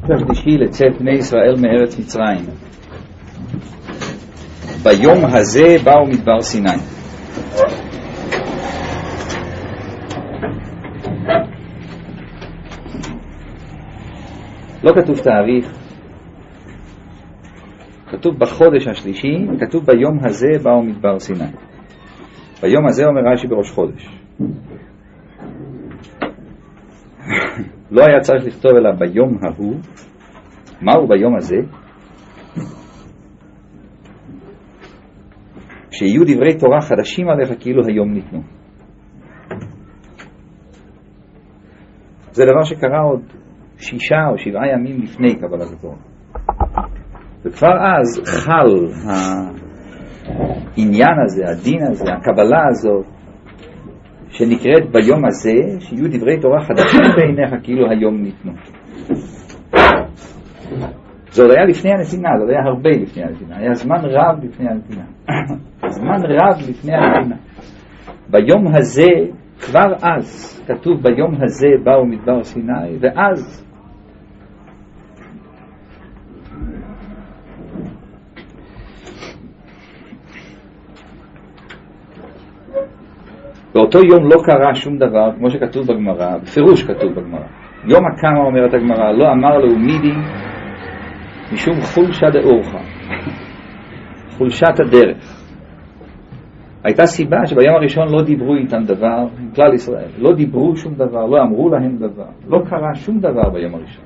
השלישי לצאת בני ישראל מארץ מצרים. ביום הזה באו מדבר סיני. לא כתוב תאריך, כתוב בחודש השלישי, כתוב ביום הזה באו מדבר סיני. ביום הזה אומר רש"י בראש חודש. לא היה צריך לכתוב אלא ביום ההוא. מהו ביום הזה? שיהיו דברי תורה חדשים עליך כאילו היום ניתנו. זה דבר שקרה עוד 6 או 7 ימים לפני קבלת התורה, וכבר אז חל העניין הזה, הדין הזה, הקבלה הזאת שנקראת ביום הזה, שיהיו דברי תורה חדשים בעיניך כאילו היום ניתנו. זה עוד היה לפני הנתינה, זה עוד היה הרבה לפני הנתינה, היה זמן רב לפני הנתינה. זמן רב לפני הנתינה. ביום הזה, כבר אז, כתוב ביום הזה באו מדבר סיני, ואז באותו יום לא קרה שום דבר, כמו שכתוב בגמרא, בפירוש כתוב בגמרא. יום הקמה אומרת הגמרא, לא אמר לו מידי משום חולשה דאורחה, חולשת הדרך. הייתה סיבה שביום הראשון לא דיברו איתם דבר, עם כלל ישראל, לא דיברו שום דבר, לא אמרו להם דבר, לא קרה שום דבר ביום הראשון.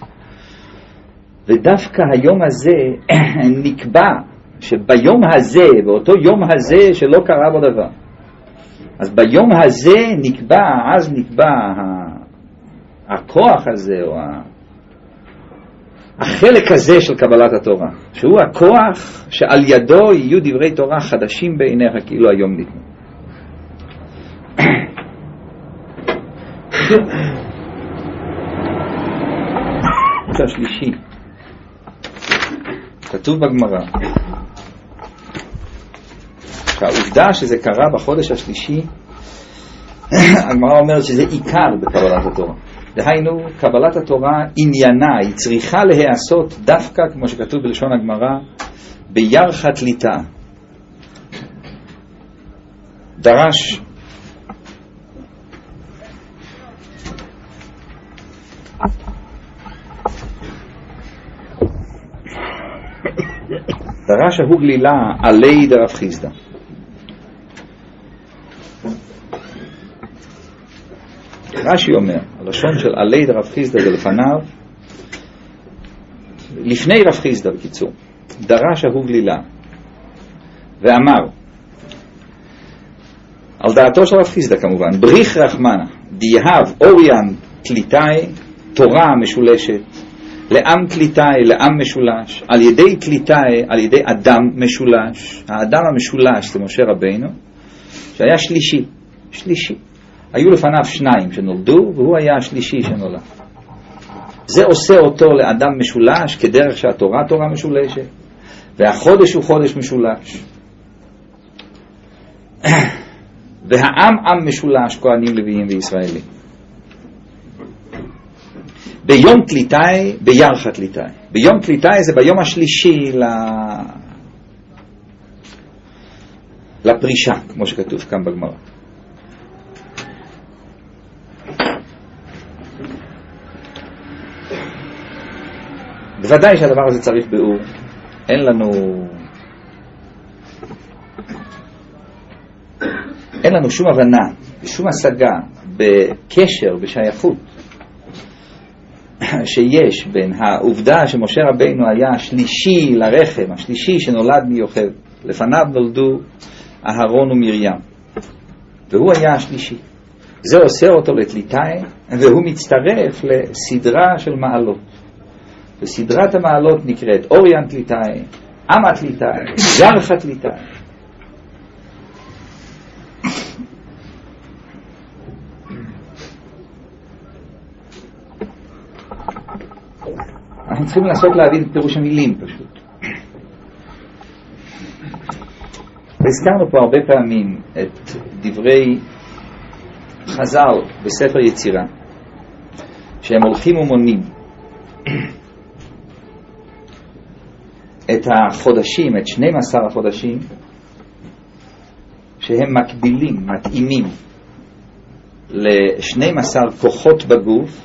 ודווקא היום הזה נקבע שביום הזה, באותו יום הזה שלא קרה בו דבר, אז ביום הזה נקבע, אז נקבע הכוח הזה, או החלק הזה של קבלת התורה, שהוא הכוח שעל ידו יהיו דברי תורה חדשים בעיניך כאילו היום ניתנו. השלישי כתוב בגמרא שהעובדה שזה קרה בחודש השלישי, הגמרא אומרת שזה עיקר בקבלת התורה. דהיינו, קבלת התורה עניינה, היא צריכה להיעשות דווקא, כמו שכתוב בלשון הגמרא, בירחת ליטה. דרש ההוא גלילה עלי דרב חיסדא. רש"י אומר, הלשון של עלי דרב חיסדא זה לפניו, לפני רב חיסדא בקיצור, דרש ההוא גלילה ואמר, על דעתו של רב חיסדא כמובן, בריך רחמנה דיהב אוריין תליטאי, תורה משולשת, לעם תליטאי, לעם משולש, על ידי תליטאי, על ידי אדם משולש. האדם המשולש זה משה רבינו, שהיה שלישי. היו לפניו 2 שנולדו, והוא היה השלישי שנולד. זה עושה אותו לאדם משולש, כדרך שהתורה תורה משולשת, והחודש הוא חודש משולש. והעם עם משולש, כהנים לוויים וישראלים. ביום תליטאי, בירחת תליטאי. ביום תליטאי זה ביום השלישי לפרישה, כמו שכתוב כאן בגמרא. בוודאי שהדבר הזה צריך ביאור. אין לנו שום הבנה ושום השגה בקשר, בשייכות שיש בין העובדה שמשה רבינו היה השלישי לרחם, השלישי שנולד מיוחד. לפניו נולדו אהרון ומרים, והוא היה השלישי. זה עושה אותו לתליטאי, והוא מצטרף לסדרה של מעלות. וסדרת המעלות נקראת אוריין תליטאי, עמה תליטאי, ירחה תליטאי. אנחנו צריכים לנסות להבין את פירוש המילים פשוט. והזכרנו פה הרבה פעמים את דברי חז"ל בספר יצירה, שהם הולכים ומונים. את החודשים, את 12 החודשים, שהם מקבילים, מתאימים ל-12 כוחות בגוף,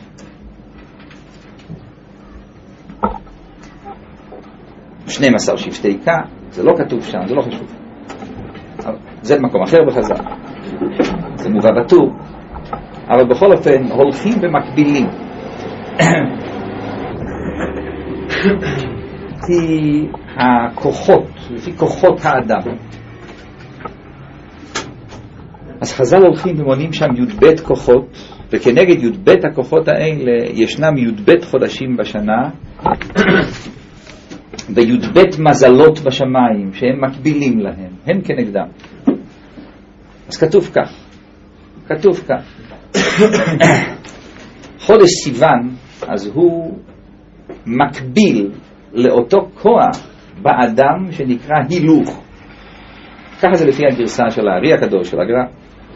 ו-12 שבטי כה, זה לא כתוב שם, זה לא חשוב. זה במקום אחר בחז"ל, זה מובא בטור, אבל בכל אופן הולכים ומקבילים. לפי הכוחות, לפי כוחות האדם. אז חז"ל הולכים ומונים שם י"ב כוחות, וכנגד י"ב הכוחות האלה ישנם י"ב חודשים בשנה וי"ב מזלות בשמיים שהם מקבילים להם, הם כנגדם. אז כתוב כך, חודש סיוון, אז הוא מקביל לאותו כוח באדם שנקרא הילוך. ככה זה לפי הגרסה של הארי הקדוש, של הגר"א.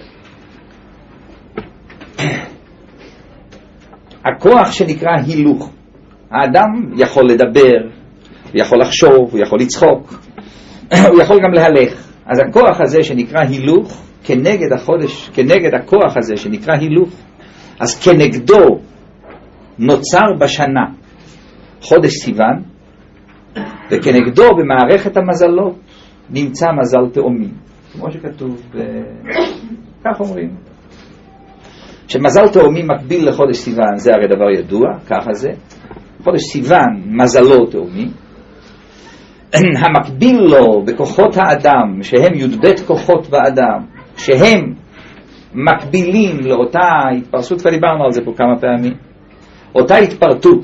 הכוח שנקרא הילוך, האדם יכול לדבר, הוא יכול לחשוב, הוא יכול לצחוק, הוא יכול גם להלך. אז הכוח הזה שנקרא הילוך, כנגד הכוח הזה שנקרא הילוך, אז כנגדו נוצר בשנה חודש סיוון, וכנגדו במערכת המזלות נמצא מזל תאומים, כמו שכתוב, כך אומרים, שמזל תאומים מקביל לחודש סיוון, זה הרי דבר ידוע, ככה זה. חודש סיוון מזלו תאומים, המקביל לו בכוחות האדם, שהם י"ב כוחות באדם, שהם מקבילים לאותה התפרסות, ודיברנו על זה פה כמה פעמים, אותה התפרטות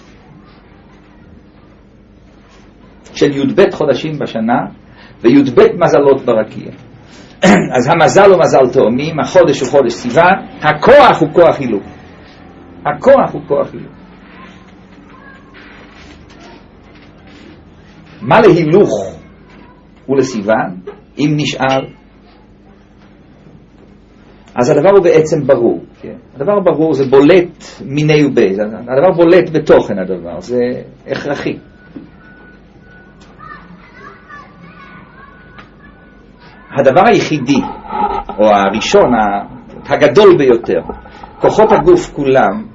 של י"ב חודשים בשנה וי"ב מזלות ברקיע. אז המזל הוא מזל תאומים, החודש הוא חודש סיוון, הכוח הוא כוח הילוך. הכוח הוא כוח הילוך. מה להילוך ולסיוון, אם נשאל? אז הדבר הוא בעצם ברור, כן? הדבר ברור, זה בולט מיני ובי, הדבר בולט בתוכן הדבר, זה הכרחי. הדבר היחידי, או הראשון, הגדול ביותר, כוחות הגוף כולם,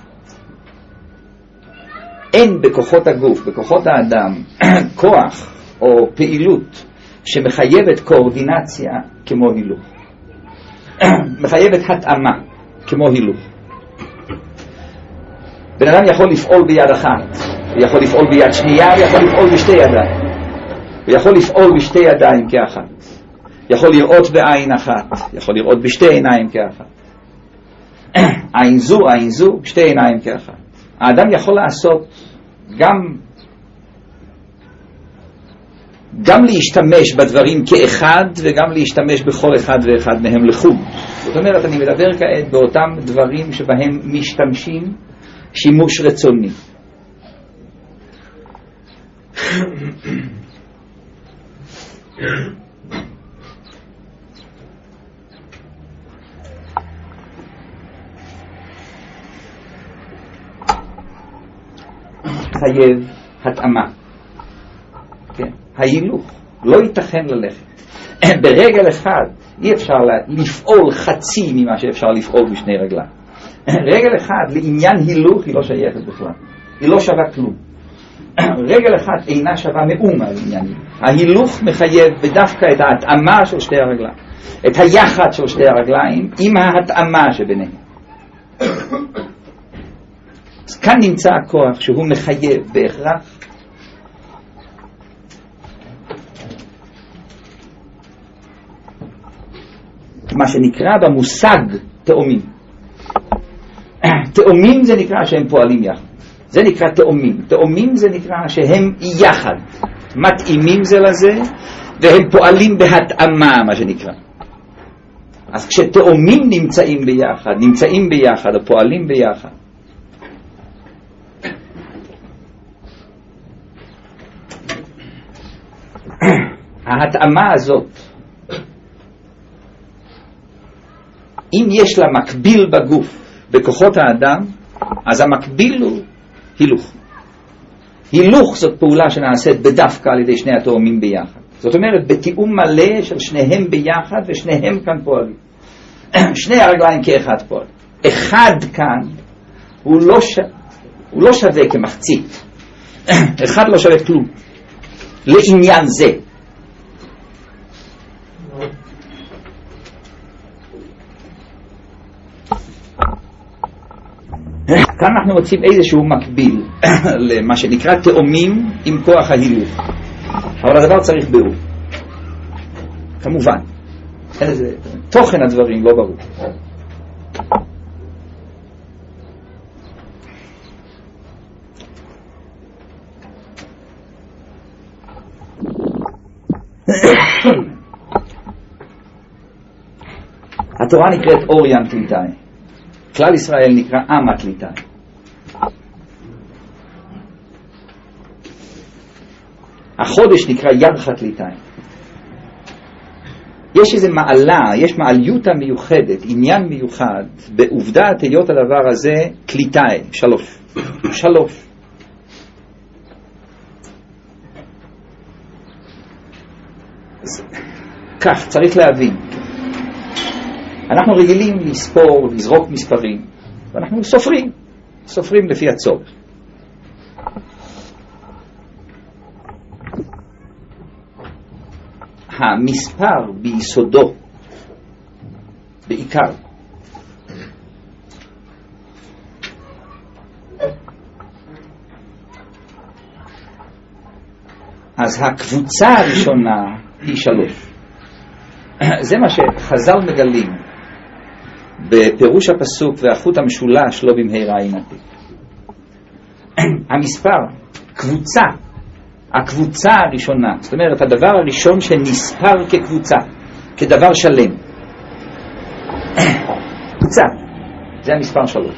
אין בכוחות הגוף, בכוחות האדם, כוח או פעילות שמחייבת קואורדינציה כמו הילוך. מחייבת התאמה כמו הילוך. בן אדם יכול לפעול ביד אחת, ויכול לפעול ביד שנייה, ויכול לפעול בשתי ידיים. ויכול לפעול בשתי ידיים כאחת. יכול לראות בעין אחת, יכול לראות בשתי עיניים כאחת. עין זו, בשתי עיניים כאחת. האדם יכול לעשות גם להשתמש בדברים כאחד, וגם להשתמש בכל אחד ואחד מהם לחוד. זאת אומרת, אני מדבר כעת באותם דברים שבהם משתמשים שימוש רצוני. חייב התאמה, כן? ההילוך לא ייתכן ללכת ברגל אחד, אי אפשר לפעול חצי ממה שאפשר לפעול בשני רגליים. רגל אחד לעניין הילוך היא לא שייכת בכלל, היא לא שווה כלום. רגל אחת אינה שווה מאומה לעניין ההילוך. מחייב בדווקא את ההתאמה של שתי הרגליים, את היחד של שתי הרגליים עם ההתאמה שביניהם. אז כאן נמצא הכוח שהוא מחייב בהכרח מה שנקרא במושג תאומים. תאומים זה נקרא שהם פועלים יחד, זה נקרא תאומים. תאומים זה נקרא שהם יחד, מתאימים זה לזה, והם פועלים בהתאמה, מה שנקרא. אז כשתאומים נמצאים ביחד או פועלים ביחד, ההתאמה הזאת, אם יש לה מקביל בגוף, בכוחות האדם, אז המקביל הוא הילוך. הילוך זאת פעולה שנעשית בדווקא על ידי שני התאומים ביחד. זאת אומרת, בתיאום מלא של שניהם ביחד ושניהם כאן פועלים. שני הרגליים כאחד פועל. אחד כאן הוא לא שווה כמחצית. אחד לא שווה כלום. לעניין זה. כאן אנחנו מוצאים איזשהו מקביל למה שנקרא תאומים עם כוח ההילוך. אבל הדבר צריך בירור. כמובן. תוכן הדברים לא ברור. התורה נקראת אוריין קליטאי. כלל ישראל נקרא עם הקליטאי. החודש נקרא ירח הקליטאי. יש איזו מעלה, יש מעליותה מיוחדת, עניין מיוחד, בעובדת היות הדבר הזה קליטאי, שלוש. כך, צריך להבין. אנחנו רגילים לספור, לזרוק מספרים, ואנחנו סופרים לפי הצורך. המספר ביסודו, בעיקר, אז הקבוצה הראשונה היא 3. זה מה שחז"ל מגלים בפירוש הפסוק והחוט המשולש לא במהרה יינתק. המספר, הקבוצה הראשונה, זאת אומרת הדבר הראשון שנספר כקבוצה, כדבר שלם. קבוצה, זה המספר 3.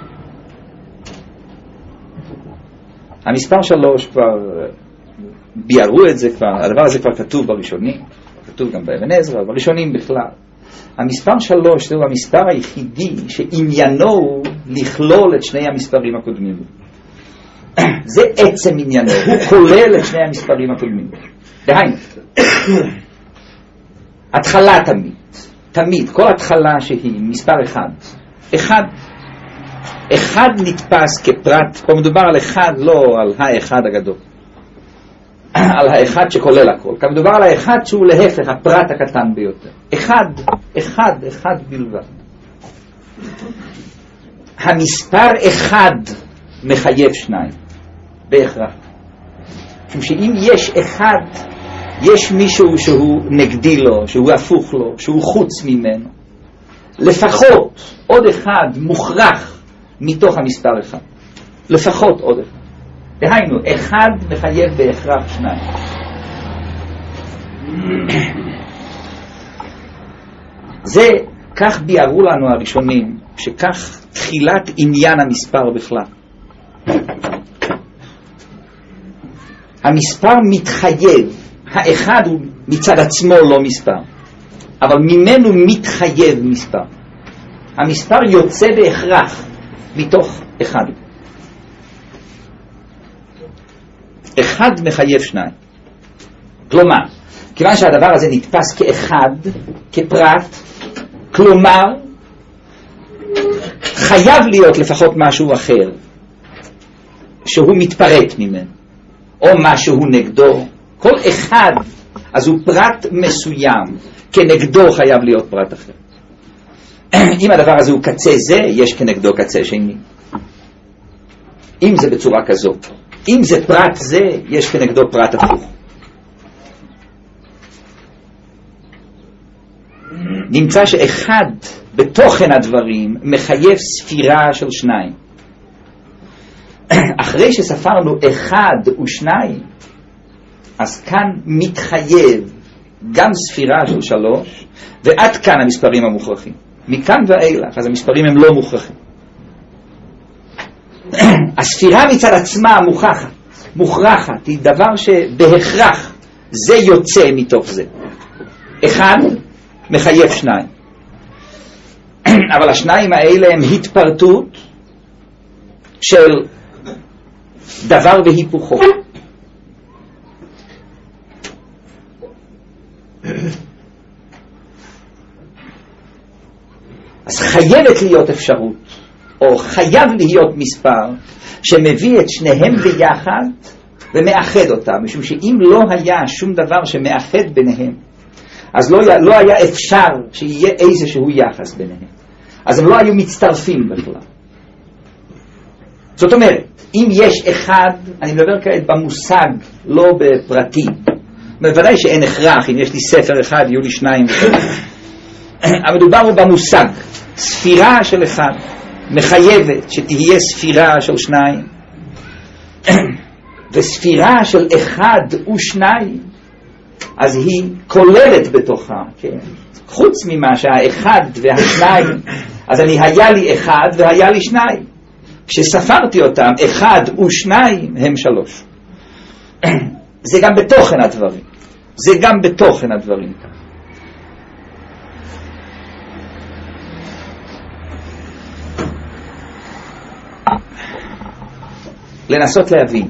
המספר 3 כבר ביארו את זה, הדבר הזה כבר כתוב בראשונים, כתוב גם באבן עזרא, בראשונים בכלל. המספר 3 זהו המספר היחידי שעניינו הוא לכלול את שני המספרים הקודמים. זה עצם עניינו, הוא כולל את שני המספרים הקודמים. דהיינו, התחלה תמיד, כל התחלה שהיא מספר 1. אחד נתפס כפרט, פה מדובר על אחד, לא על האחד הגדול. על האחד שכולל הכל. כאן מדובר על האחד שהוא להפך, הפרט הקטן ביותר. אחד בלבד. המספר 1 מחייב 2. בהכרח. משום שאם יש אחד, יש מישהו שהוא נגדי לו, שהוא הפוך לו, שהוא חוץ ממנו. לפחות עוד אחד מוכרח מתוך המספר 1. לפחות עוד אחד. דהיינו, 1 מחייב בהכרח 2. זה, כך ביארו לנו הראשונים, שכך תחילת עניין המספר בכלל. המספר מתחייב, האחד הוא מצד עצמו לא מספר, אבל ממנו מתחייב מספר. המספר יוצא בהכרח מתוך 1. 1 מחייב 2. כלומר, כיוון שהדבר הזה נתפס כאחד, כפרט, כלומר, חייב להיות לפחות משהו אחר, שהוא מתפרט ממנו, או משהו נגדו. כל אחד, אז הוא פרט מסוים, כנגדו חייב להיות פרט אחר. אם הדבר הזה הוא קצה זה, יש כנגדו קצה שני. אם זה בצורה כזאת. אם זה פרט זה, יש כנגדו פרט הפוך. נמצא שאחד בתוכן הדברים מחייב ספירה של 2. אחרי שספרנו 1 ו2, אז כאן מתחייב גם ספירה של 3, ועד כאן המספרים המוכרחים. מכאן ואילך, אז המספרים הם לא מוכרחים. הספירה מצד עצמה מוכרחת, היא דבר שבהכרח זה יוצא מתוך זה. 1 מחייב 2. אבל השניים האלה הם התפרטות של דבר והיפוכו. אז חייבת להיות אפשרות, או חייב להיות מספר, שמביא את שניהם ביחד ומאחד אותם, משום שאם לא היה שום דבר שמאחד ביניהם, אז לא היה אפשר שיהיה איזשהו יחס ביניהם. אז הם לא היו מצטרפים בכלל. זאת אומרת, אם יש אחד, אני מדבר כעת במושג, לא בפרטים. בוודאי שאין הכרח, אם יש לי ספר אחד, יהיו לי שניים. המדובר הוא במושג. ספירה של אחד מחייבת שתהיה ספירה של שניים. וספירה של אחד ושניים, אז היא כוללת בתוכה, כן? חוץ ממה שהאחד והשניים, אז היה לי אחד והיה לי שניים. כשספרתי אותם, אחד ושניים הם 3. זה גם בתוכן הדברים. זה גם בתוכן הדברים. לנסות להבין.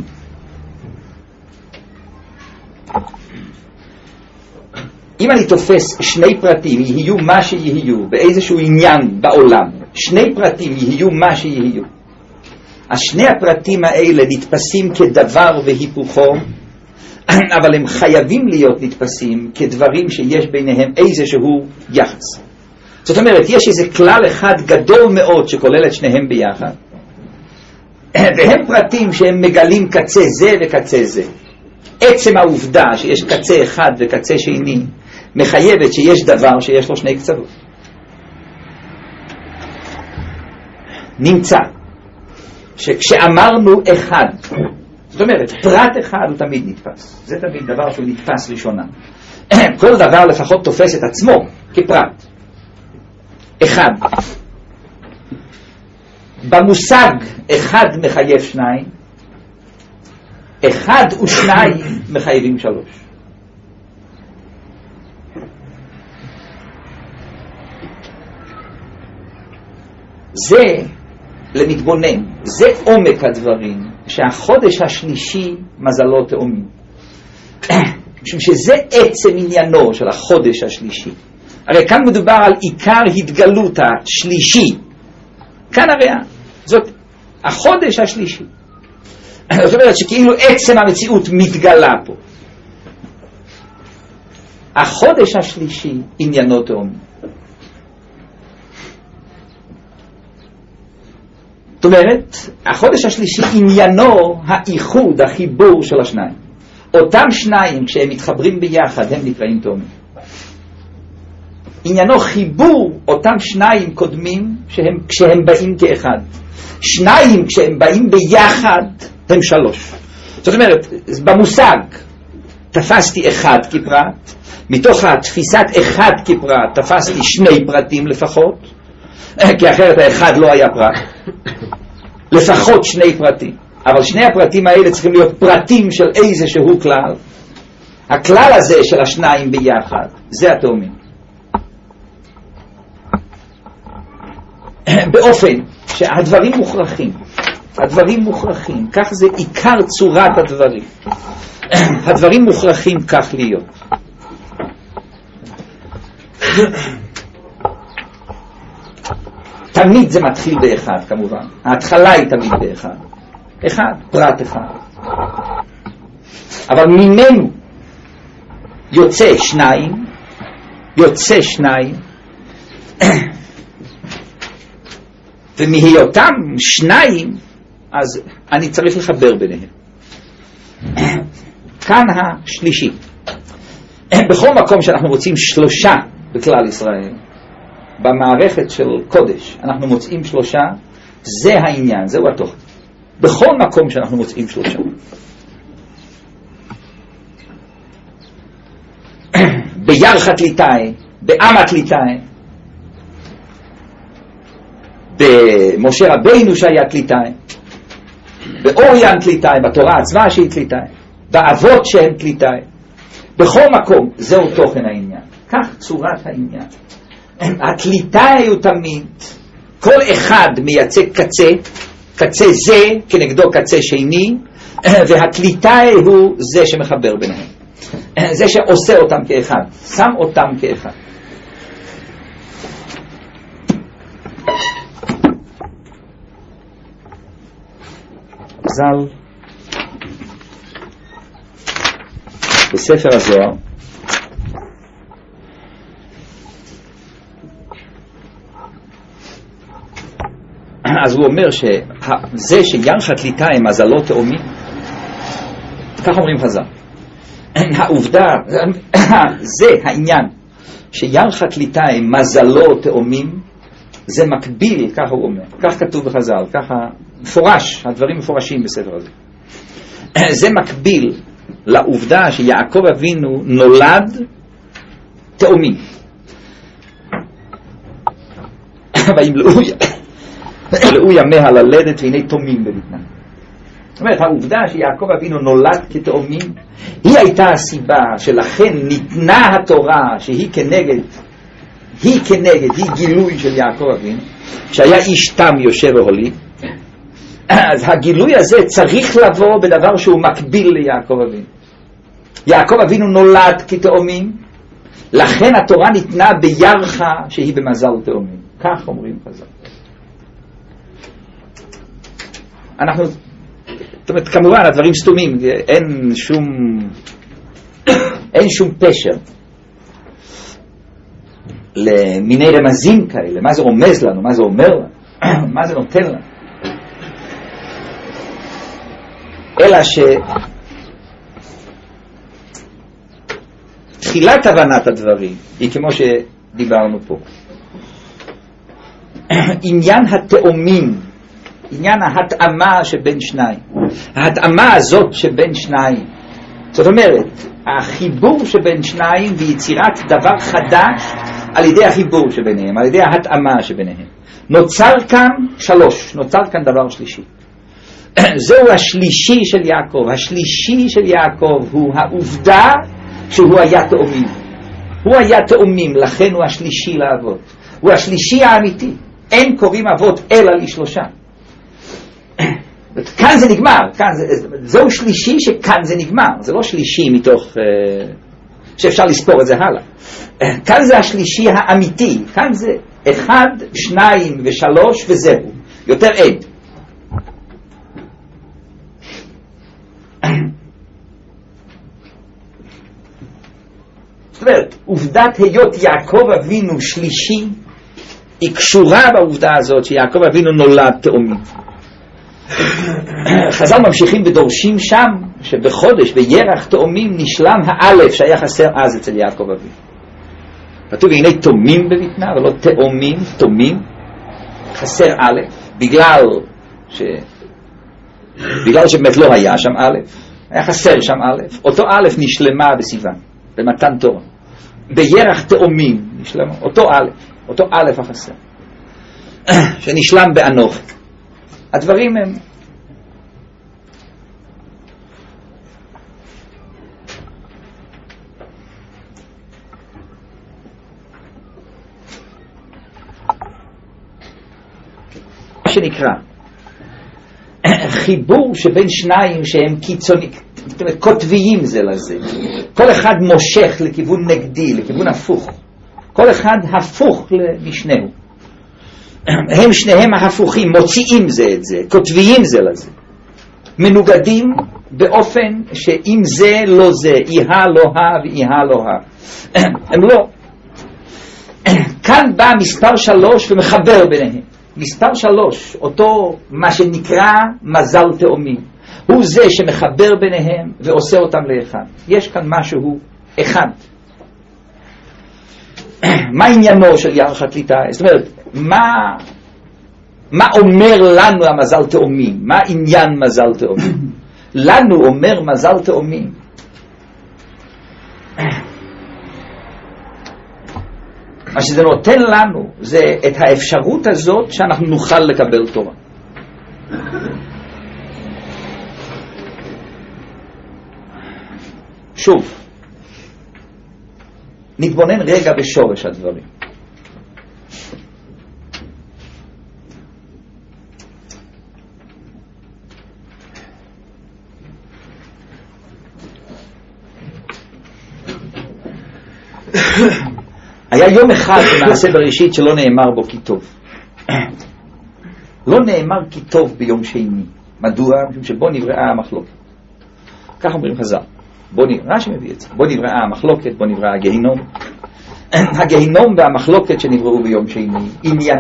אם אני תופס שני פרטים יהיו מה שיהיו באיזשהו עניין בעולם, שני פרטים יהיו מה שיהיו, אז שני הפרטים האלה נתפסים כדבר והיפוכו, אבל הם חייבים להיות נתפסים כדברים שיש ביניהם איזשהו יחס. זאת אומרת, יש איזה כלל אחד גדול מאוד שכולל את שניהם ביחד, והם פרטים שהם מגלים קצה זה וקצה זה. עצם העובדה שיש קצה אחד וקצה שני מחייבת שיש דבר שיש לו שני קצוות. נמצא שכשאמרנו אחד, זאת אומרת, פרט אחד הוא תמיד נתפס. זה תמיד דבר שהוא נתפס ראשונה. כל דבר לפחות תופס את עצמו כפרט. אחד. במושג אחד מחייב שניים, אחד ושניים מחייבים 3. זה למתבונן, זה עומק הדברים, שהחודש השלישי מזלו תאומים. משום שזה עצם עניינו של החודש השלישי. הרי כאן מדובר על עיקר התגלות השלישי. כאן הרי זאת החודש השלישי. זאת אומרת שכאילו עצם המציאות מתגלה פה. החודש השלישי עניינו תאומים. זאת אומרת, החודש השלישי עניינו האיחוד, החיבור של השניים. אותם שניים כשהם מתחברים ביחד הם נקראים תאומים. עניינו חיבור אותם שניים קודמים כשהם באים כאחד. שניים כשהם באים ביחד הם 3. זאת אומרת, במושג תפסתי אחד כפרט, מתוך התפיסת אחד כפרט תפסתי שני פרטים לפחות, כי אחרת האחד לא היה פרט, לפחות שני פרטים. אבל שני הפרטים האלה צריכים להיות פרטים של איזשהו כלל. הכלל הזה של השניים ביחד, זה התאומים. באופן שהדברים מוכרחים, הדברים מוכרחים, כך זה עיקר צורת הדברים. הדברים מוכרחים כך להיות. תמיד זה מתחיל באחד כמובן, ההתחלה היא תמיד באחד, אחד, פרט אחד, אבל ממנו יוצא שניים, ומהיותם שניים אז אני צריך לחבר ביניהם. כאן השלישי. בכל מקום שאנחנו מוצאים 3 בכלל ישראל, במערכת של קודש אנחנו מוצאים 3, זה העניין, זהו התוכן. בכל מקום שאנחנו מוצאים 3. בירחת ליטאי, באמת ליטאי, במשה רבינו שהיה קליטאי, באוריין קליטאי, בתורה עצמה שהיא קליטאי, באבות שהם קליטאי. בכל מקום זהו תוכן העניין, כך צורת העניין. הקליטאי הוא תמיד, כל אחד מייצג קצה, קצה זה כנגדו קצה שני, והקליטאי הוא זה שמחבר ביניהם, זה שעושה אותם כאחד, שם אותם כאחד. ז"ל בספר הזוהר אז הוא אומר שזה שירח הקליטאי מזלו תאומים, כך אומרים חז"ל, העובדה, זה העניין שירח הקליטאי מזלו תאומים, זה מקביל, ככה הוא אומר, כך כתוב בחז"ל, ככה מפורש, הדברים מפורשים בספר הזה, זה מקביל לעובדה שיעקב אבינו נולד תאומים, וימלאו ימיה ללדת והנה תאומים בבטנה. זאת אומרת, העובדה שיעקב אבינו נולד כתאומים היא הייתה הסיבה שלכן ניתנה התורה שהיא כנגד, היא גילוי של יעקב אבינו, שהיה איש תם יושב והוליד. אז הגילוי הזה צריך לבוא בדבר שהוא מקביל ליעקב אבינו. יעקב אבינו נולד כתאומים, לכן התורה ניתנה בירחה שהיא במזל תאומים. כך אומרים חז"ל. אנחנו, זאת אומרת, כמובן הדברים סתומים, אין שום פשר למיני רמזים כאלה, מה זה רומז לנו, מה זה אומר לנו, מה זה נותן לנו, אלא תחילת הבנת הדברים היא כמו שדיברנו פה, עניין התאומים, עניין ההתאמה שבין שניים, ההתאמה הזאת שבין שניים, זאת אומרת החיבור שבין שניים ויצירת דבר חדש על ידי החיבור שביניהם, על ידי ההתאמה שביניהם, נוצר כאן שלוש, נוצר כאן דבר שלישי. זהו השלישי של יעקב. השלישי של יעקב הוא העובדה שהוא היה תאומים, הוא היה תאומים, לכן הוא השלישי לאבות, הוא השלישי האמיתי. אין קוראים אבות אלא לשלושה. כאן זה נגמר, זהו שלישי שכאן זה נגמר, זה לא שלישי מתוך שאפשר לספור את זה הלאה. כאן זה השלישי האמיתי, כאן זה 1, 2 ו3 וזהו, יותר אין. זאת אומרת, עובדת היות יעקב אבינו שלישי היא קשורה בעובדה הזאת שיעקב אבינו נולד תאומים. חז"ל ממשיכים ודורשים שם שבחודש בירח תאומים נשלם האלף שהיה חסר אז אצל יעקב אבינו. כתוב הנה תאומים בבטנה ולא תאומים, תאומים, חסר אלף בגלל שבאמת לא היה שם אלף, היה חסר שם אלף. אותו אלף נשלמה בסיוון במתן תורה, בירח תאומים נשלמה אותו אלף החסר שנשלם באנוכי. הדברים הם מה שנקרא חיבור שבין שניים שהם קיצוניים, כותביים זה לזה, כל אחד מושך לכיוון נגדי, לכיוון הפוך, כל אחד הפוך משנהו, הם שניהם ההפוכים, מוציאים זה את זה, כותביים זה לזה, מנוגדים באופן שאם זה לא זה, איהה לא הא ואיהה לא הא, הם לא. כאן בא מספר 3 ומחבר ביניהם. מספר 3, אותו מה שנקרא מזל תאומים, הוא זה שמחבר ביניהם ועושה אותם לאחד. יש כאן משהו אחד. מה עניינו של ירח הקליטאי? זאת אומרת, מה אומר לנו המזל תאומים? מה עניין מזל תאומים? לנו אומר מזל תאומים מה שזה נותן לנו זה את האפשרות הזאת שאנחנו נוכל לקבל תורה. שוב, נתבונן רגע בשורש הדברים. היה יום אחד במעשה בראשית שלא נאמר בו כי טוב. לא נאמר כי טוב ביום שני. מדוע? משום שבו נבראה המחלוקת. כך אומרים חז"ל. רש"י מביא את זה. בו נבראה המחלוקת, בו נבראה הגיהינום. הגיהינום והמחלוקת שנבראו ביום שני,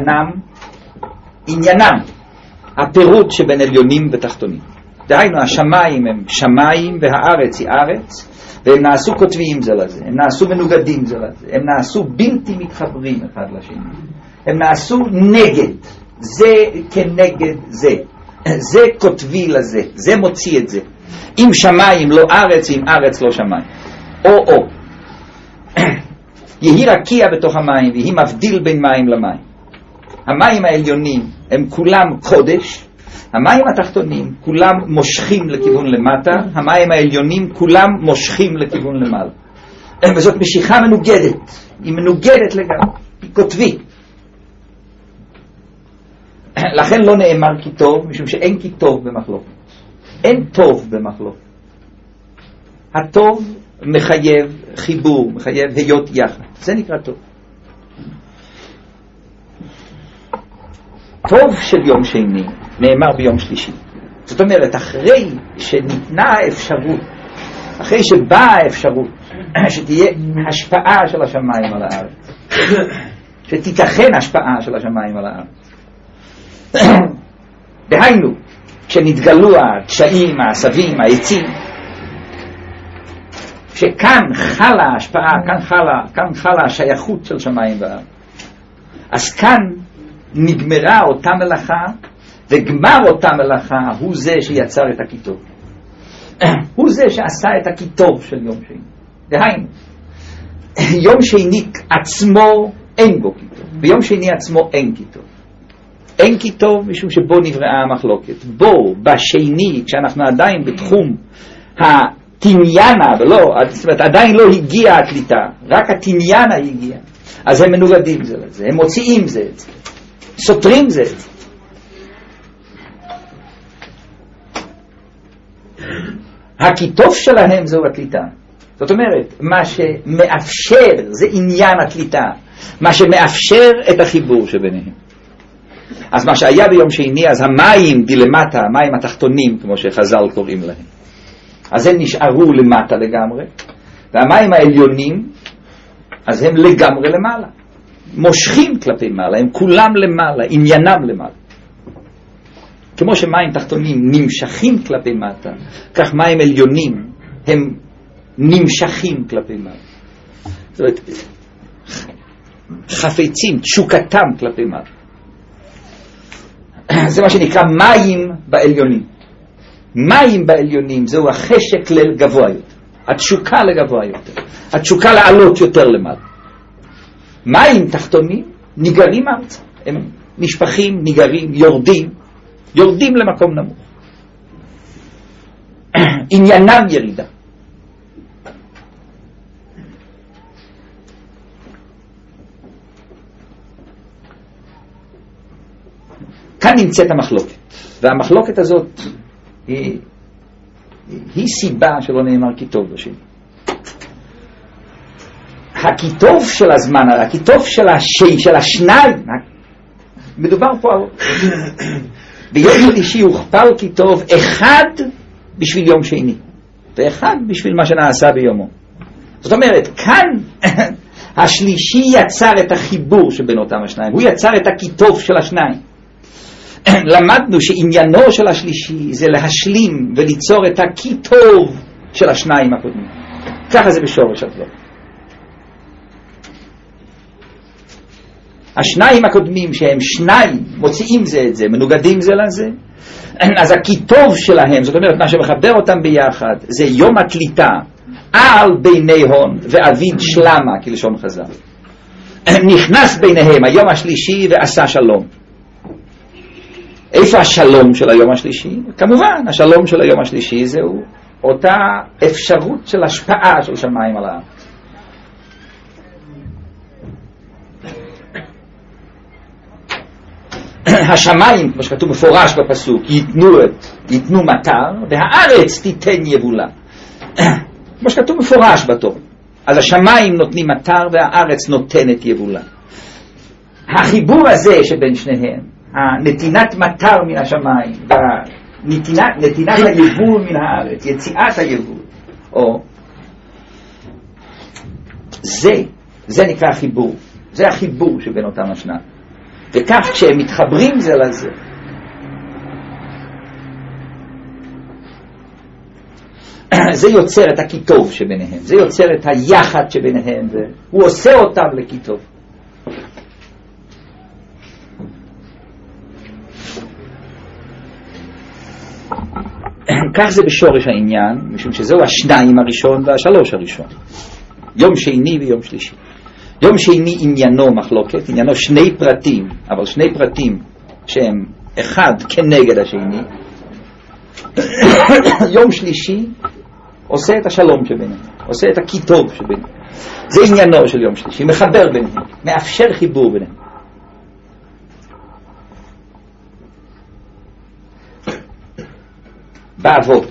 עניינם הפירוד שבין עליונים ותחתונים. דהיינו, השמיים הם שמיים והארץ היא ארץ, והם נעשו כותביים זה לזה, הם נעשו מנוגדים זה לזה, הם נעשו בלתי מתחברים אחד לשני, הם נעשו נגד, זה כנגד זה, זה כותבי לזה, זה מוציא את זה. אם שמיים לא ארץ, אם ארץ לא שמיים, או יהי רקיע בתוך המים, ויהי מבדיל בין מים למים. המים העליונים הם כולם קודש, המים התחתונים כולם מושכים לכיוון למטה, המים העליונים כולם מושכים לכיוון למעלה. וזאת משיכה מנוגדת, היא מנוגדת לגמרי, היא כותבי. לכן לא נאמר כי טוב, משום שאין כי טוב במחלוקת. אין טוב במחלוקת. הטוב מחייב חיבור, מחייב היות יחד. זה נקרא טוב. טוב של יום שני נאמר ביום שלישי. זאת אומרת, אחרי שניתנה האפשרות, אחרי שבאה האפשרות שתהיה השפעה של השמיים על הארץ, שתיתכן השפעה של השמיים על הארץ, דהיינו, כשנתגלו הקשיים, העשבים, העצים, שכאן חלה ההשפעה, כאן חלה השייכות של שמיים וארץ, אז כאן נגמרה אותה מלאכה, וגמר אותה מלאכה הוא זה שיצר את הכיתוב. הוא זה שעשה את הכיתוב של יום שני. דהיינו, יום שני עצמו אין בו כיתוב, ביום שני עצמו אין כיתוב. אין כיתוב משום שבו נבראה המחלוקת. בו, בשני, כשאנחנו עדיין בתחום התניינה, זאת אומרת, עדיין לא הגיעה הקליטה, רק התניינה הגיעה, אז הם מנוגדים זה לזה, הם מוציאים זה את זה, סותרים זה את זה. הכיתוב שלהם זהו הקליטה. זאת אומרת, מה שמאפשר, זה עניין הקליטה, מה שמאפשר את החיבור שביניהם. אז מה שהיה ביום שני, אז המים דלמטה, המים התחתונים, כמו שחז"ל קוראים להם, אז הם נשארו למטה לגמרי, והמים העליונים, אז הם לגמרי למעלה. מושכים כלפי מעלה, הם כולם למעלה, עניינם למעלה. כמו שמים תחתונים נמשכים כלפי מטה, כך מים עליונים הם נמשכים כלפי מעלה. זאת אומרת, חפצים, תשוקתם כלפי מעלה. זה מה שנקרא מים בעליונים. מים בעליונים זהו החשק לגבוה יותר, התשוקה לגבוה יותר, התשוקה לעלות יותר למעלה. מים תחתונים ניגרים ארצה, הם נשפכים, ניגרים, יורדים למקום נמוך. עניינם ירידה. כאן נמצאת המחלוקת, והמחלוקת הזאת היא סיבה שלא נאמר כי טוב בשני. הכיתוב של הזמן, הכיתוב של השניים, מדובר פה על ביום שלישי הוכפל כיתוב אחד בשביל יום שני ואחד בשביל מה שנעשה ביומו. זאת אומרת, כאן השלישי יצר את החיבור שבין אותם השניים, הוא יצר את הכיתוב של השניים. למדנו שעניינו של השלישי זה להשלים וליצור את הכיתוב של השניים הקודמים. ככה זה בשורש הדבר. השניים הקודמים שהם שניים מוציאים זה את זה, מנוגדים זה לזה, אז הכיתוב שלהם, זאת אומרת מה שמחבר אותם ביחד, זה יום הקליטה על ביני הון ואביד שלמה כלשון חז"ל. נכנס ביניהם היום השלישי ועשה שלום. איפה השלום של היום השלישי? כמובן, השלום של היום השלישי זהו אותה אפשרות של השפעה של שמיים על הארץ. השמיים, כמו שכתוב מפורש בפסוק, ייתנו מטר, והארץ תיתן יבולה. כמו שכתוב מפורש בתורה. אז השמיים נותנים מטר והארץ נותנת יבולה. החיבור הזה שבין שניהם, הנתינת מטר מן השמיים ונתינת היבול מן הארץ, יציאת היבול, או זה נקרא חיבור. זה החיבור שבין אותם השניים. וכך כשהם מתחברים זה לזה, זה יוצר את הכיתוב שביניהם, זה יוצר את היחד שביניהם, הוא עושה אותם לכיתוב. כך זה בשורש העניין, משום שזהו השניים הראשון והשלוש הראשון, יום שני ויום שלישי. יום שני עניינו מחלוקת, עניינו שני פרטים, אבל שני פרטים שהם אחד כנגד השני. יום שלישי עושה את השלום שביניהם, עושה את הכיתוב שביניהם. זה עניינו של יום שלישי, מחבר ביניהם, מאפשר חיבור ביניהם. באבות,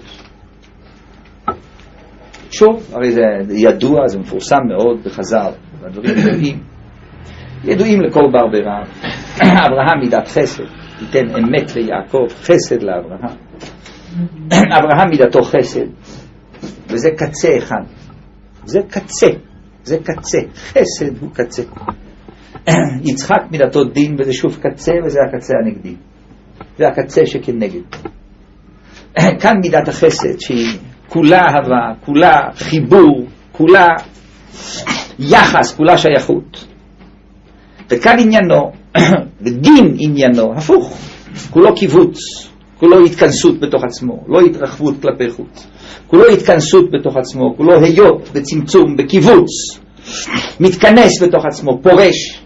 שוב, הרי זה ידוע, זה מפורסם מאוד בחז"ל, והדברים ידועים לכל בר ברב. אברהם מידת חסד, תיתן אמת ליעקב, חסד לאברהם. אברהם מידתו חסד, וזה קצה אחד, זה קצה, חסד הוא קצה. יצחק מידתו דין, וזה שוב קצה, וזה הקצה הנגדי, זה הקצה שכנגד. כאן מידת החסד שהיא כולה אהבה, כולה חיבור, כולה יחס, כולה שייכות. וכאן עניינו, ודין עניינו, הפוך, כולו קיבוץ, כולו התכנסות בתוך עצמו, לא התרחבות כלפי חוץ, כולו התכנסות בתוך עצמו, כולו היות בצמצום, בקיבוץ, מתכנס בתוך עצמו, פורש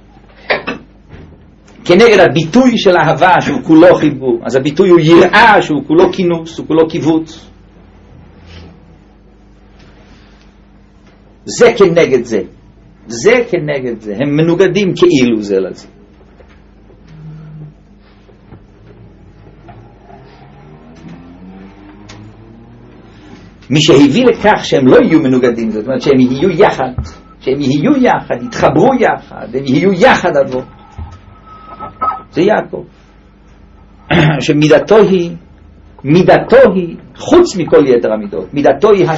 כנגד הביטוי של אהבה שהוא כולו חיבור. אז הביטוי הוא יראה שהוא כולו כינוס, הוא כולו קיבוץ. זה כנגד זה, זה כנגד זה, הם מנוגדים כאילו זה לזה. מי שהביא לכך שהם לא יהיו מנוגדים, זאת אומרת שהם יהיו יחד, יתחברו יחד, הם יהיו יחד אבות, זה יעקב. שמידתו היא חוץ מכל יתר המידות, מידתו היא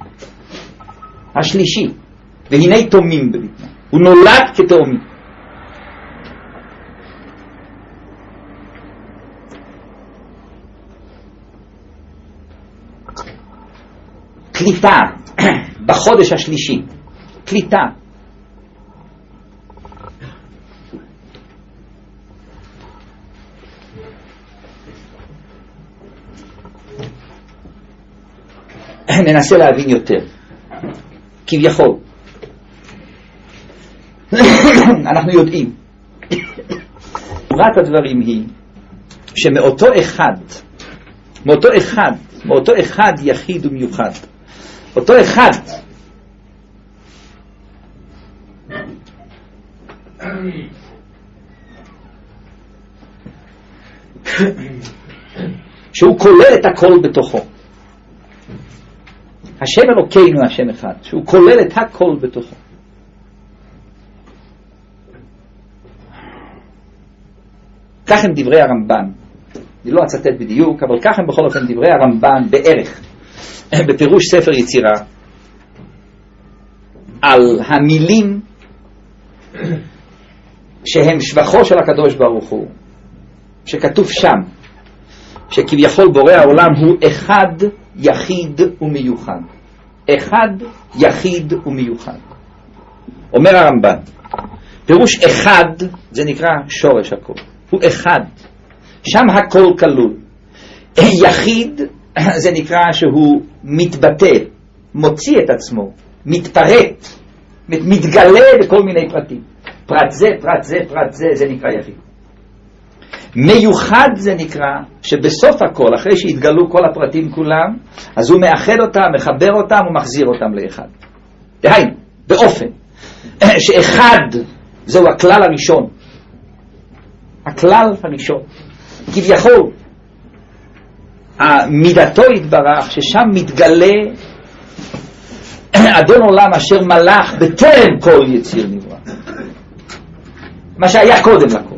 השלישי, והנה תומים בבטנה, הוא נולד כתאומי. קליטה בחודש השלישי, קליטה. ננסה להבין יותר. כביכול אנחנו יודעים, רק הדברים היא שמאותו אחד יחיד ומיוחד, אותו אחד שהוא כולל את הכל בתוכו. השם אלוקינו השם אחד, שהוא כולל את הכל בתוכו. כך הם דברי הרמב"ן, אני לא אצטט בדיוק, אבל כך הם בכל אופן דברי הרמב"ן בערך בפירוש ספר יצירה על המילים שהם שבחו של הקדוש ברוך הוא, שכתוב שם שכביכול בורא העולם הוא אחד יחיד ומיוחד. אחד יחיד ומיוחד. אומר הרמב"ן, פירוש אחד זה נקרא שורש הכל, הוא אחד, שם הכל כלול. יחיד זה נקרא שהוא מתבטא, מוציא את עצמו, מתפרט, מתגלה בכל מיני פרטים. פרט זה, פרט זה, פרט זה, זה נקרא יחיד. מיוחד זה נקרא שבסוף הכל, אחרי שהתגלו כל הפרטים כולם, אז הוא מאחד אותם, מחבר אותם ומחזיר אותם לאחד. דהיינו, באופן שאחד זהו הכלל הראשון. הכלל הראשון. כביכול, מידתו התברך, ששם מתגלה אדון עולם אשר מלך בטרם כל יציר נברא, מה שהיה קודם לכל,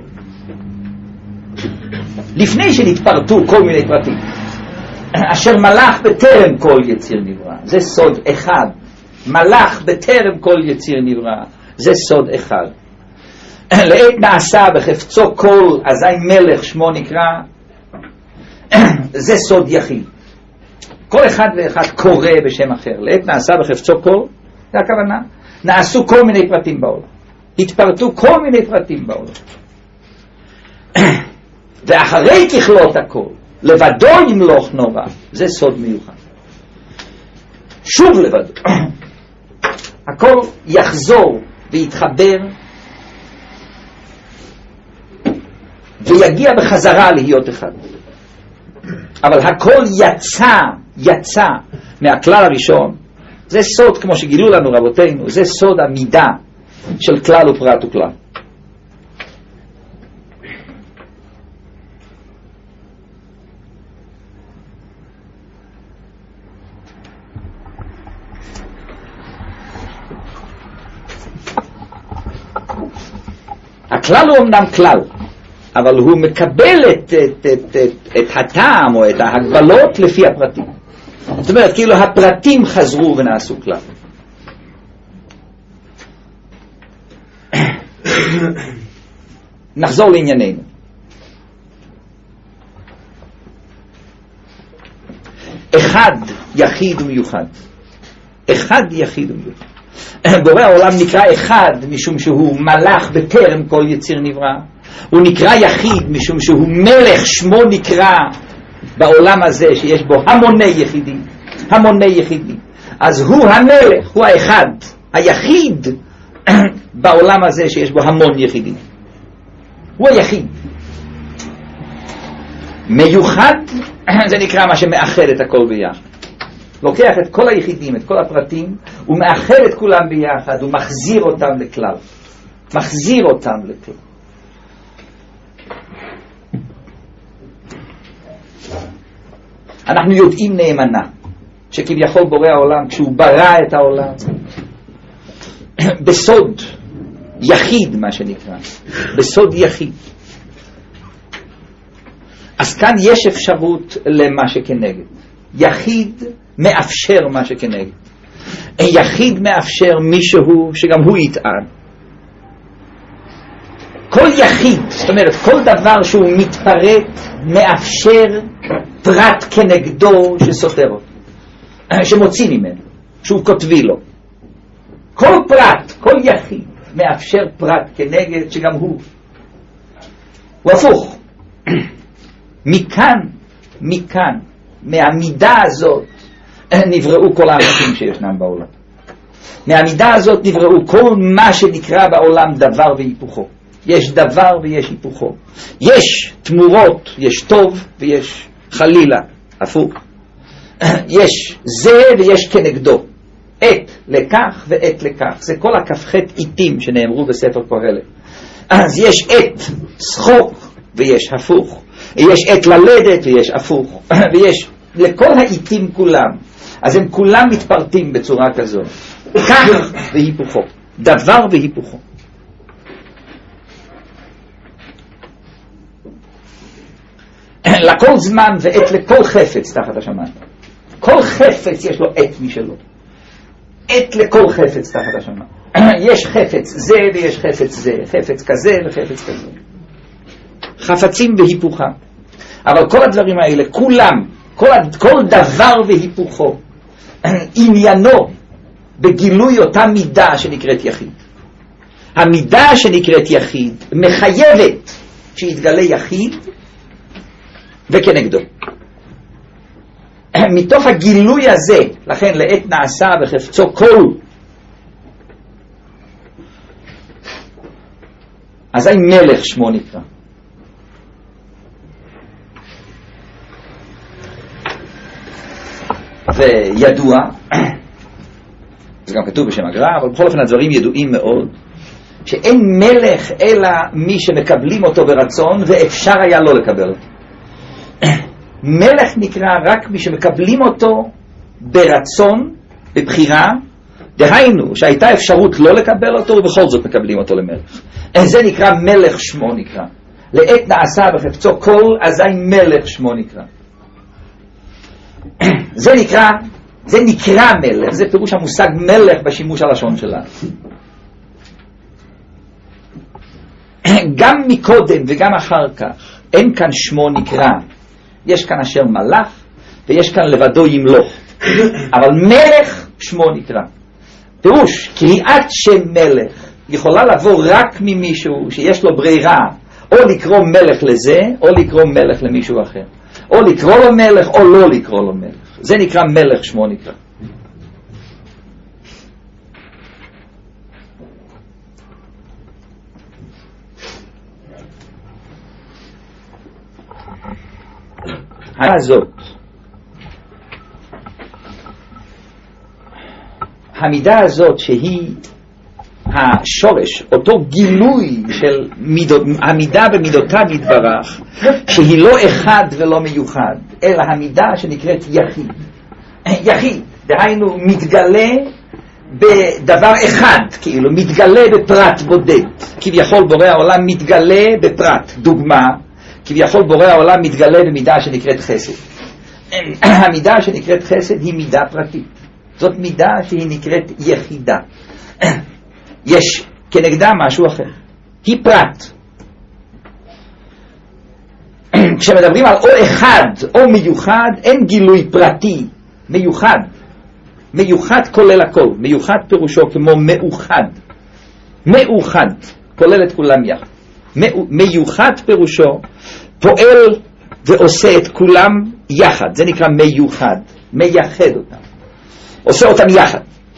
לפני שנתפרטו כל מיני פרטים, אשר מלך בטרם כל יציר נברא, זה סוד אחד. מלך בטרם כל יציר נברא, זה סוד אחד. לעת נעשה בחפצו כל, אזי מלך שמו נקרא, זה סוד יחיד. כל אחד ואחד קורא בשם אחר. לעת נעשה בחפצו כל, זה הכוונה. נעשו כל מיני פרטים בעולם, התפרטו כל מיני פרטים בעולם, ואחרי ככלות הכל לבדו ימלוך נורא, זה סוד מיוחד. שוב לבדו הכל יחזור ויתחבר ויגיע בחזרה להיות אחד, אבל הכל יצא מהכלל הראשון. זה סוד, כמו שגילו לנו רבותינו, זה סוד המידה של כלל ופרט וכלל. הכלל הוא אמנם כלל, אבל הוא מקבל את הטעם או את ההגבלות לפי הפרטים. זאת אומרת, כאילו הפרטים חזרו ונעשו כלל. נחזור לענייננו. אחד יחיד ומיוחד. אחד יחיד ומיוחד. בורא העולם נקרא אחד משום שהוא מלך בטרם כל יציר נברא. הוא נקרא יחיד משום שהוא מלך, שמו נקרא בעולם הזה שיש בו המוני יחידים, המוני יחידים. אז הוא המלך, הוא האחד, היחיד בעולם הזה שיש בו המון יחידים. הוא היחיד. מיוחד זה נקרא מה שמאחד את הכל ביחד. לוקח את כל היחידים, את כל הפרטים, הוא מאחד את כולם ביחד, הוא מחזיר אותם לכלל. מחזיר אותם לכלל. אנחנו יודעים נאמנה שכביכול בורא העולם, כשהוא ברא את העולם בסוד יחיד, מה שנקרא, בסוד יחיד, אז כאן יש אפשרות למה שכנגד. יחיד מאפשר מה שכנגד. יחיד מאפשר מישהו שגם הוא יטען. כל יחיד, זאת אומרת כל דבר שהוא מתפרט, מאפשר פרט כנגדו שסותר אותו, שמוציא ממנו, שהוא כותבי לו. כל פרט, כל יחיד מאפשר פרט כנגד שגם הוא הפוך. מכאן מהמידה הזאת נבראו כל האנשים שישנם בעולם. מהמידה הזאת נבראו כל מה שנקרא בעולם דבר והיפוכו. יש דבר ויש היפוכו. יש תמורות, יש טוב ויש חלילה, הפוך. יש זה ויש כנגדו. עת לכך ועת לכך. זה כל הכ"ח עיתים שנאמרו בספר קהלת. אז יש עת שחוק ויש הפוך. יש עת ללדת ויש הפוך. ויש לכל העיתים כולם. אז הם כולם מתפרטים בצורה כזו. כך והיפוכו. דבר והיפוכו. לכל זמן ועת לכל חפץ תחת השמיים. כל חפץ יש לו עת משלו. עת לכל חפץ תחת השמיים. יש חפץ זה ויש חפץ זה. חפץ כזה וחפץ כזה. חפצים והיפוכם. אבל כל הדברים האלה, כולם, כל דבר והיפוכו, עניינו בגילוי אותה מידה שנקראת יחיד. המידה שנקראת יחיד מחייבת שיתגלה יחיד וכנגדו. מתוך הגילוי הזה, לכן לעת נעשה בחפצו כל, אזי מלך שמו נקרא. וידוע, זה גם כתוב בשם הגר"א, אבל בכל אופן הדברים ידועים מאוד, שאין מלך אלא מי שמקבלים אותו ברצון ואפשר היה לא לקבל אותו. מלך נקרא רק מי שמקבלים אותו ברצון, בבחירה, דהיינו שהייתה אפשרות לא לקבל אותו ובכל זאת מקבלים אותו למלך. זה נקרא מלך שמו נקרא. לעת נעשה בחפצו כל, אזי מלך שמו נקרא. זה נקרא מלך, זה פירוש המושג מלך בשימוש הלשון שלה. גם מקודם וגם אחר כך אין כאן שמו נקרא, יש כאן אשר מלך ויש כאן לבדו ימלוך, אבל מלך שמו נקרא. פירוש קריאת שם מלך יכולה לבוא רק ממישהו שיש לו ברירה, או לקרוא מלך לזה או לקרוא מלך למישהו אחר, או לקרוא לו מלך או לא לקרוא לו מלך. זה נקרא מלך שמו נקרא. המידה הזאת שהיא השורש, אותו גילוי של המידה במידותיו יתברך, שהיא לא אחד ולא מיוחד, אלא המידה שנקראת יחיד. יחיד, דהיינו מתגלה בדבר אחד, כאילו מתגלה בפרט בודד. כביכול בורא העולם מתגלה בפרט. דוגמה, כביכול בורא העולם מתגלה במידה שנקראת חסד. המידה שנקראת חסד היא מידה פרטית. זאת מידה שהיא נקראת יחידה. יש כנגדה משהו אחר. היא פרט. כשמדברים על או אחד או מיוחד, אין גילוי פרטי. מיוחד. מיוחד כולל הכל. מיוחד פירושו כמו מאוחד. מאוחד כולל את כולם יחד. מיוחד פירושו פועל ועושה את כולם יחד. זה נקרא מיוחד. מייחד אותם. עושה אותם יחד.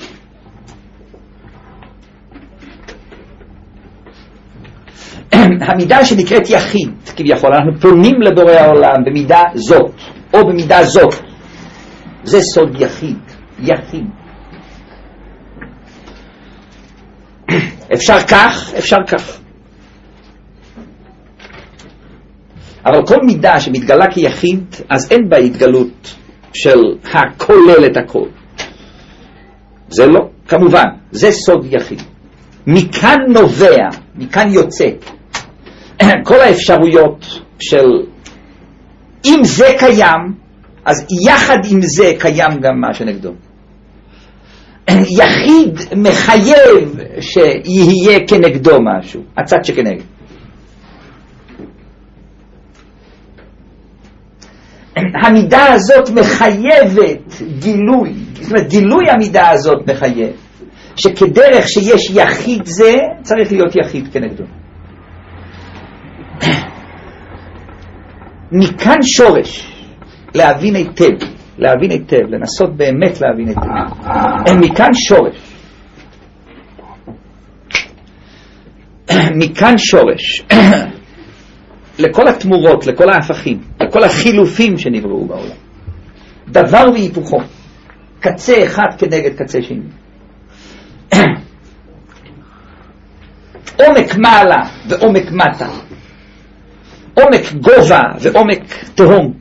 המידה שנקראת יחיד, כביכול, אנחנו פונים לבורא העולם במידה זאת, או במידה זאת. זה סוד יחיד. יחיד. אפשר כך, אפשר כך. אבל כל מידה שמתגלה כיחיד, אז אין בה התגלות של הכולל את הכל. זה לא, כמובן, זה סוד יחיד. מכאן נובע, מכאן יוצא כל האפשרויות של אם זה קיים, אז יחד עם זה קיים גם מה שנגדו. יחיד מחייב שיהיה כנגדו משהו, הצד שכנגד. המידה הזאת מחייבת גילוי, זאת אומרת גילוי המידה הזאת מחייב שכדרך שיש יחיד זה צריך להיות יחיד כנגדו. מכאן שורש להבין היטב, להבין היטב, לנסות באמת להבין היטב. מכאן שורש. מכאן שורש. לכל התמורות, לכל ההפכים, לכל החילופים שנבראו בעולם. דבר והיפוכו. קצה אחד כנגד קצה שני. עומק מעלה ועומק מטה. עומק גובה ועומק תהום.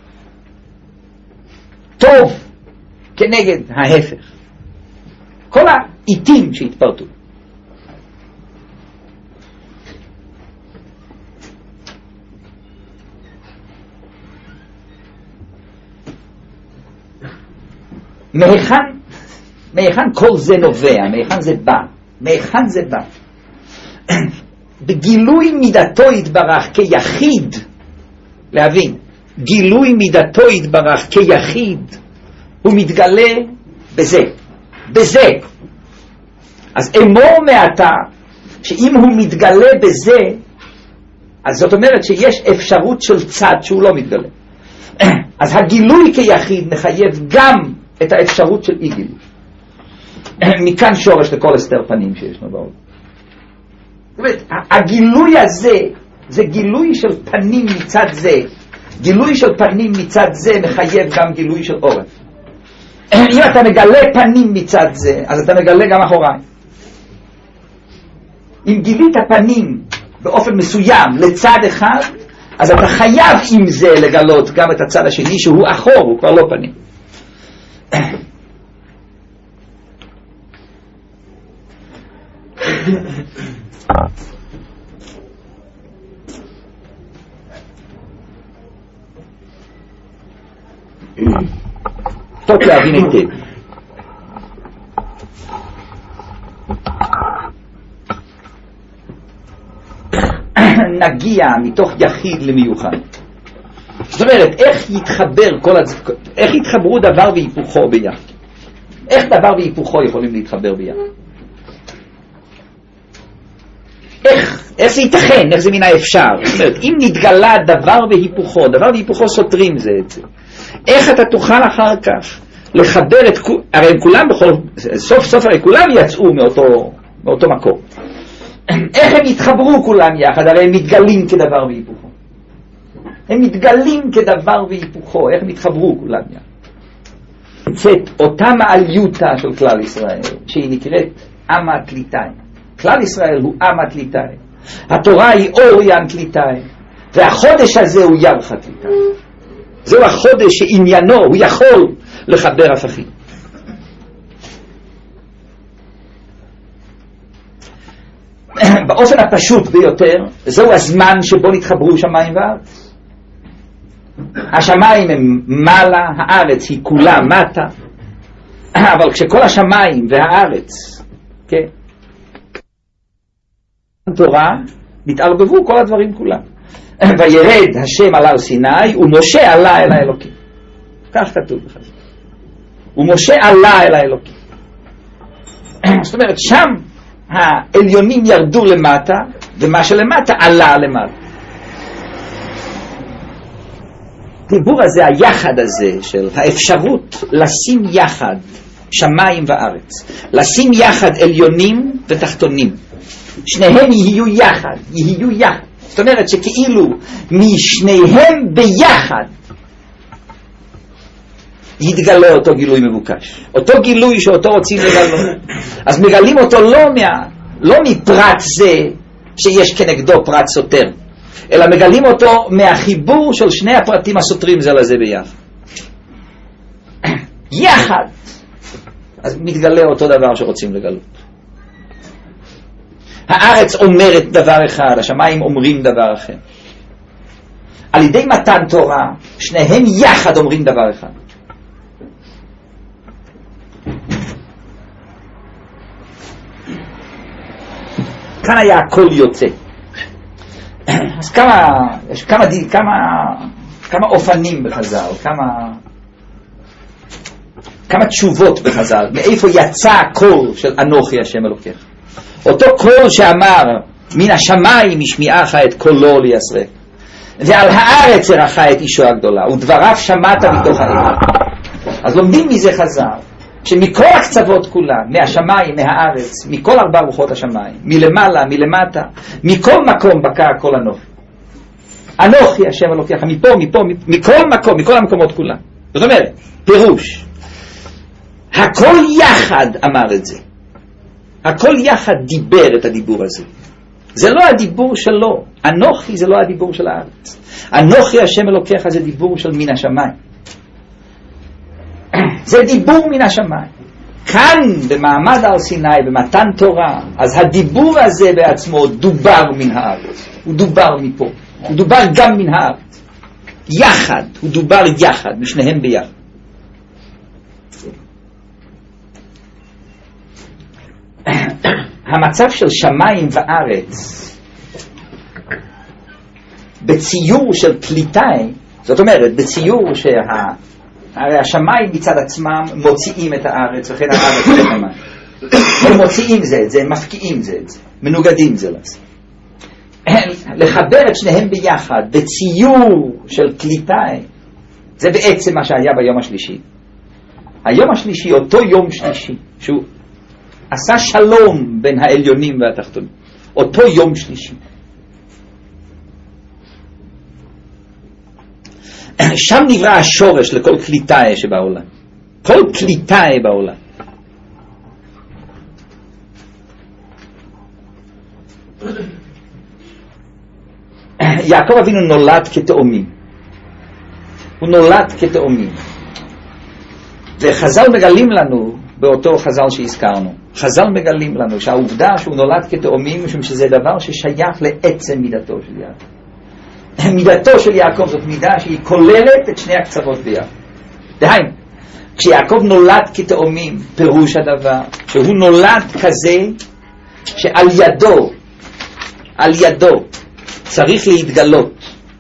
טוב כנגד ההפך. כל העיתים שהתפרטו. מהיכן כל זה נובע, מהיכן זה בא, מהיכן זה בא. בגילוי מידתו יתברך כיחיד, להבין, גילוי מידתו יתברך כיחיד, הוא מתגלה בזה. אז אמור מעתה, שאם הוא מתגלה בזה, אז זאת אומרת שיש אפשרות של צד שהוא לא מתגלה. אז הגילוי כיחיד מחייב גם את האפשרות של אי גילוי. מכאן שורש לכל הסתר פנים שישנו בעולם. זאת אומרת, הגילוי הזה זה גילוי של פנים מצד זה. גילוי של פנים מצד זה מחייב גם גילוי של עורף. אם אתה מגלה פנים מצד זה, אז אתה מגלה גם אחוריי. אם גילית פנים באופן מסוים לצד אחד, אז אתה חייב עם זה לגלות גם את הצד השני שהוא אחור, הוא כבר לא פנים. טוב להבין היטב. נגיע מתוך יחיד למיוחד. זאת אומרת, איך יתחברו דבר והיפוכו ביחד? איך דבר והיפוכו יכולים להתחבר ביחד? איך זה ייתכן? איך זה מן האפשר? זאת אומרת, אם נתגלה דבר והיפוכו סותרים זה את זה. איך אתה תוכל אחר כך לחבר את הרי הם כולם סוף סוף הרי כולם יצאו מאותו מקום. איך הם יתחברו כולם יחד? הרי הם מתגלים כדבר והיפוכו. הם מתגלים כדבר והיפוכו. איך הם יתחברו כולם יחד? זאת אותה מעליותה של כלל ישראל שהיא נקראת עם התליטאי. כלל ישראל הוא עם התליטאי. התורה היא אור ין תליטאי. והחודש הזה הוא ירחה תליטאי. זהו החודש שעניינו הוא יכול לחבר הפכים. באופן הפשוט ביותר, זהו הזמן שבו נתחברו שמיים וארץ. השמיים הם מעלה, הארץ היא כולה מטה, אבל כשכל השמיים והארץ, כן, תורה, נתערבבו כל הדברים כולם. וירד השם על הר סיני, ומשה עלה אל האלוקים. כך כתוב בחז"ל. ומשה עלה אל האלוקים. זאת אומרת, שם העליונים ירדו למטה, ומה שלמטה עלה למטה. דיבור הזה, היחד הזה של האפשרות לשים יחד שמיים וארץ, לשים יחד עליונים ותחתונים, שניהם יהיו יחד. זאת אומרת שכאילו משניהם ביחד יתגלה אותו גילוי מבוקש, אותו גילוי שאותו רוצים לגלות. אז מגלים אותו לא מפרט זה שיש כנגדו פרט סותר, אלא מגלים אותו מהחיבור של שני הפרטים הסותרים זה לזה ביחד. יחד. אז מתגלה אותו דבר שרוצים לגלות. הארץ אומרת דבר אחד, השמיים אומרים דבר אחר. על ידי מתן תורה, שניהם יחד אומרים דבר אחד. כאן היה הכל יוצא. אז יש כמה אופנים בחז"ל, כמה תשובות בחז"ל, מאיפה יצא הקול של אנוכי השם אלוקיך. אותו קול שאמר מן השמיים השמיעך את קולו ליסרק, ועל הארץ ערך את אישו הגדולה, ודבריו שמעת מתוך הארץ. אז לומדים מזה חז"ל שמכל הקצוות כולם, מהשמיים, מהארץ, מכל ארבע רוחות השמיים, מלמעלה, מלמטה, מכל מקום בקע כל אנוכי. אנוכי השם אלוקיך, מפה, מכל מקום, מכל המקומות כולם. זאת אומרת, פירוש, הכל יחד אמר את זה. הכל יחד דיבר את הדיבור הזה. זה לא הדיבור שלו. אנוכי זה לא הדיבור של הארץ. אנוכי השם אלוקיך זה דיבור של מן השמיים. זה דיבור מן השמיים. כאן במעמד הר סיני, במתן תורה, אז הדיבור הזה בעצמו דובר מן הארץ. הוא דובר מפה. הוא דובר גם מן הארץ. יחד. הוא דובר יחד, משניהם ביחד. המצב של שמיים וארץ בציור של קליטאי, זאת אומרת בציור הרי השמיים מצד עצמם מוציאים את הארץ וכן הארץ את השמיים, הם מוציאים זה את זה, הם מפקיעים זה את זה, מנוגדים זה לזה. לחבר את שניהם ביחד בציור של קליטאי, זה בעצם מה שהיה ביום השלישי. היום השלישי, אותו יום שלישי שהוא עשה שלום בין העליונים והתחתונים, אותו יום שלישי. שם נברא השורש לכל קליטאי שבעולם, כל קליטאי בעולם. יעקב אבינו נולד כתאומים, הוא נולד כתאומים, וחז"ל מגלים לנו באותו חז"ל שהזכרנו. חז"ל מגלים לנו שהעובדה שהוא נולד כתאומים, משום שזה דבר ששייך לעצם מידתו של יעקב. מידתו של יעקב זאת מידה שהיא כוללת את שני הקצוות ביחד. דהיינו, כשיעקב נולד כתאומים, פירוש הדבר שהוא נולד כזה שעל ידו צריך להתגלות.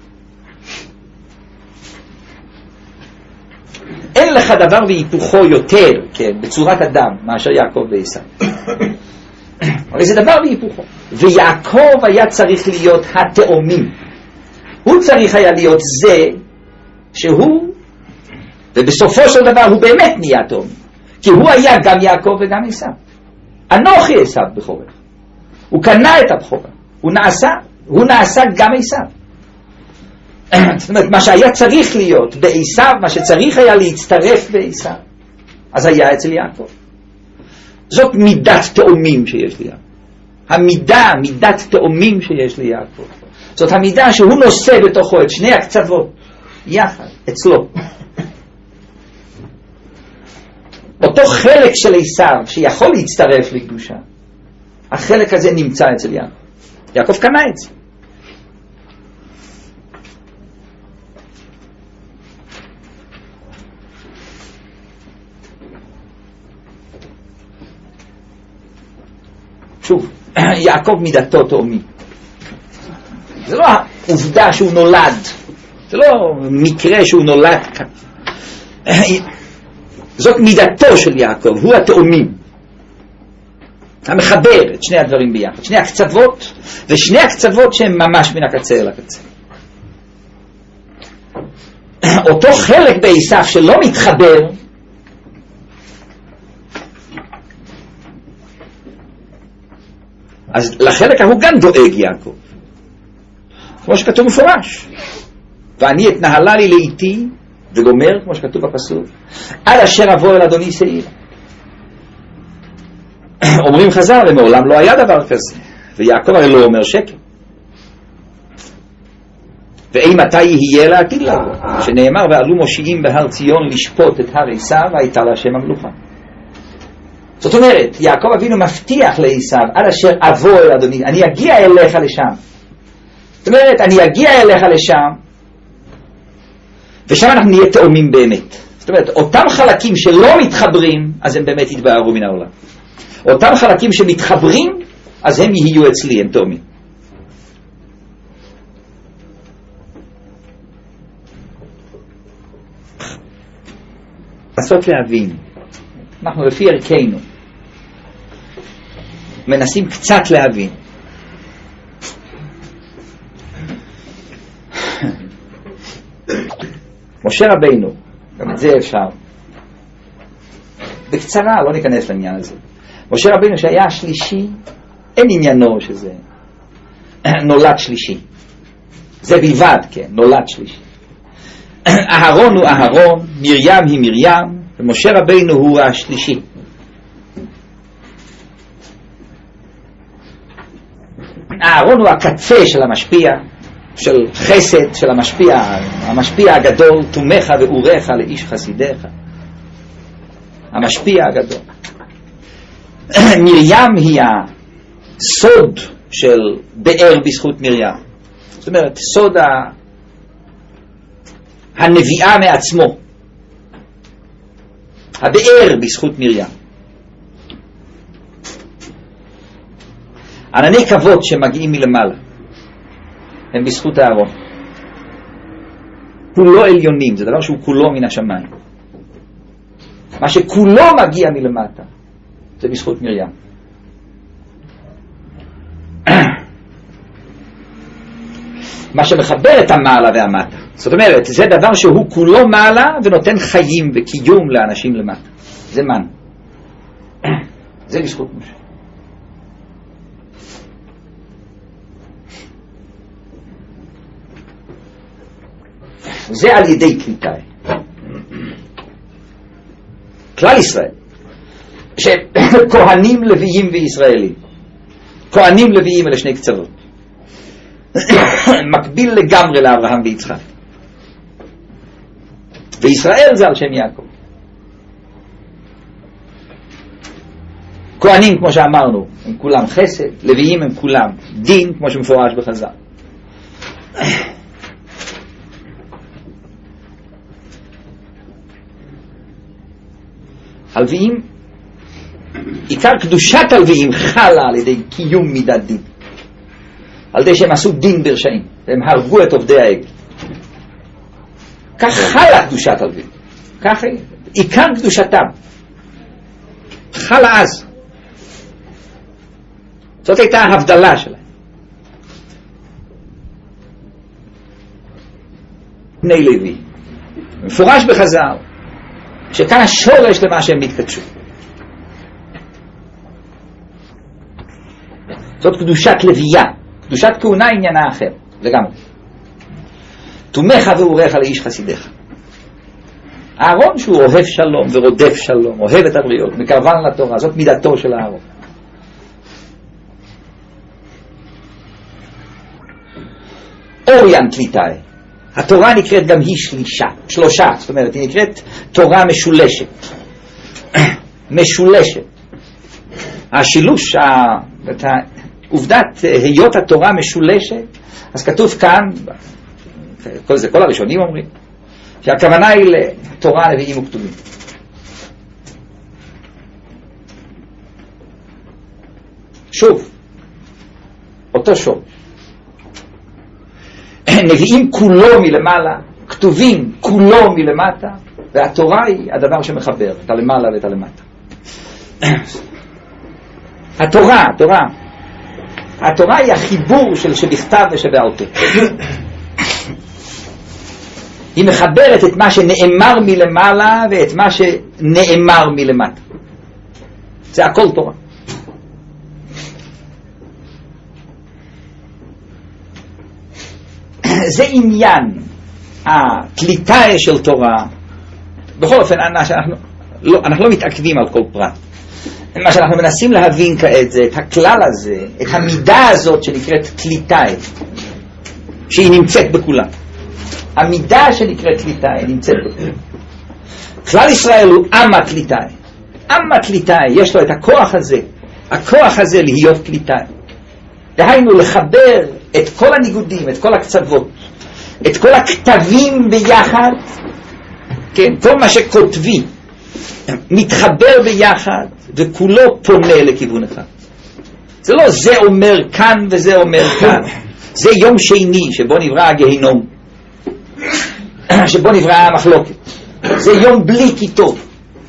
אין לך דבר בהיפוכו יותר, כן, בצורת אדם, מאשר יעקב ועשיו. אבל זה דבר בהיפוכו. ויעקב היה צריך להיות התאומים. הוא צריך היה להיות זה שהוא, ובסופו של דבר הוא באמת נהיה תאומים. כי הוא היה גם יעקב וגם עשיו. אנוכי עשיו בכורך. הוא קנה את הבכורה. הוא נעשה גם עשיו. זאת אומרת, מה שהיה צריך להיות בעשיו, מה שצריך היה להצטרף בעשיו, אז היה אצל יעקב. זאת מידת תאומים שיש ליעקב. מידת תאומים שיש ליעקב. זאת המידה שהוא נושא בתוכו את שני הקצוות יחד, אצלו. אותו חלק של עשיו שיכול להצטרף לקדושה, החלק הזה נמצא אצל יעקב. יעקב קנה את זה. שוב, יעקב מידתו תאומי. זה לא העובדה שהוא נולד, זה לא מקרה שהוא נולד כאן. זאת מידתו של יעקב, הוא התאומים. המחבר את שני הדברים ביחד, שני הקצוות, ושני הקצוות שהם ממש מן הקצה אל הקצה. אותו חלק בעשיו שלא מתחבר, אז לחלק ההוא גם דואג יעקב, כמו שכתוב מפורש, ואני אתנהלה לי לאיתי, וגומר כמו שכתוב בפסוק, עד אשר אבוא אל אדוני שעיר. אומרים חז"ל, ומעולם לא היה דבר כזה, ויעקב הרי לא אומר שקר. ואי מתי יהיה לעתיד לבוא, שנאמר ועלו מושיעים בהר ציון לשפוט את הר עשיו, והייתה להשם המלוכה. זאת אומרת, יעקב אבינו מבטיח לעשיו, עד אשר אבוא אל אדוני, אני אגיע אליך לשם. זאת אומרת, אני אגיע אליך לשם, ושם אנחנו נהיה תאומים באמת. זאת אומרת, אותם חלקים שלא מתחברים, אז הם באמת יתבהרו מן העולם. אותם חלקים שמתחברים, אז הם יהיו אצלי, הם תאומים. לעשות להבין, אנחנו לפי ערכנו מנסים קצת להבין. משה רבינו, גם את זה אפשר בקצרה, לא ניכנס לעניין הזה. משה רבינו שהיה השלישי, אין עניינו שזה נולד שלישי, זה בלבד, כן, נולד שלישי. אהרון הוא אהרון, מרים היא מרים, ומשה רבינו הוא השלישי. אהרון הוא הקצה של המשפיע, של חסד, של המשפיע הגדול, תומך ואורך לאיש חסידך, המשפיע הגדול. מרים היא הסוד של באר בזכות מרים. זאת אומרת, סוד הנביאה מעצמו, הבאר בזכות מרים. ענני כבוד שמגיעים מלמעלה הם בזכות אהרון. כולו עליונים, זה דבר שהוא כולו מן השמיים. מה שכולו מגיע מלמטה זה בזכות מרים. מה שמחבר את המעלה והמטה, זאת אומרת, זה דבר שהוא כולו מעלה ונותן חיים וקיום לאנשים למטה. זה מן, זה בזכות משה. זה על ידי קליטאי כלל ישראל, שכהנים לוויים וישראלים. כהנים לוויים אלה שני קצוות, מקביל לגמרי לאברהם ויצחק, וישראל זה על שם יעקב. כהנים כמו שאמרנו הם כולם חסד, לוויים הם כולם דין כמו שמפורש בחז"ל. הלוויים, עיקר קדושת הלוויים חלה על ידי קיום מידת דין, על ידי שהם עשו דין ברשעים, הם הרגו את עובדי העגל. כך חלה קדושת הלוויים, כך עיקר קדושתם חלה אז. זאת הייתה ההבדלה שלהם. בני לוי מפורש בחז"ל שכאן השורש למה שהם מתקדשו. זאת קדושת לוויה. קדושת כהונה עניינה אחר לגמרי. תומך ואורך לאיש חסידך. אהרון שהוא אוהב שלום ורודף שלום, אוהב את הבריות, מקרבן לתורה, זאת מידתו של אהרון. אוריין קליטאי, התורה נקראת גם היא שלושה, זאת אומרת היא נקראת תורה משולשת. משולשת. השילוש, עובדת היות התורה משולשת, אז כתוב כאן, כל הראשונים אומרים, שהכוונה היא לתורה, נביאים וכתובים. שוב, אותו שורש. נביאים כולו מלמעלה, כתובים כולו מלמטה, והתורה היא הדבר שמחבר את הלמעלה ואת הלמטה. התורה היא החיבור של שבכתב ושבעל פה. היא מחברת את מה שנאמר מלמעלה ואת מה שנאמר מלמטה. זה הכל תורה. זה עניין הקליטה של תורה. בכל אופן אנחנו לא מתעכבים על כל פרט. מה שאנחנו מנסים להבין כעת זה את הכלל הזה, את המידה הזאת שנקראת קליטה, שהיא נמצאת בכולם. המידה שנקראת קליטה נמצאת בכולם. כלל ישראל הוא עם הקליטה. עם הקליטה יש לו את הכוח הזה להיות קליטה. דהיינו לחבר את כל הניגודים, את כל הקצוות, את כל הכתבים ביחד, כן, כל מה שכותבי מתחבר ביחד וכולו פונה לכיוון אחד. זה לא זה אומר כאן וזה אומר כאן. זה יום שני שבו נברא הגהינום, שבו נברא המחלוקת. זה יום בלי כיתוב.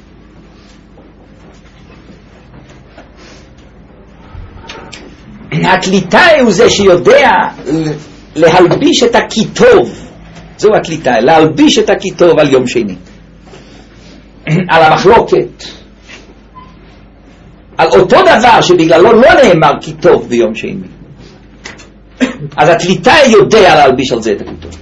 הקליטה הוא זה שיודע להלביש את הכיתוב. זו הקליטה, להלביש את הכיתוב על יום שני, על המחלוקת, על אותו דבר שבגללו לא נאמר כיתוב ביום שני. אז הקליטה יודע להלביש על זה את הכיתוב.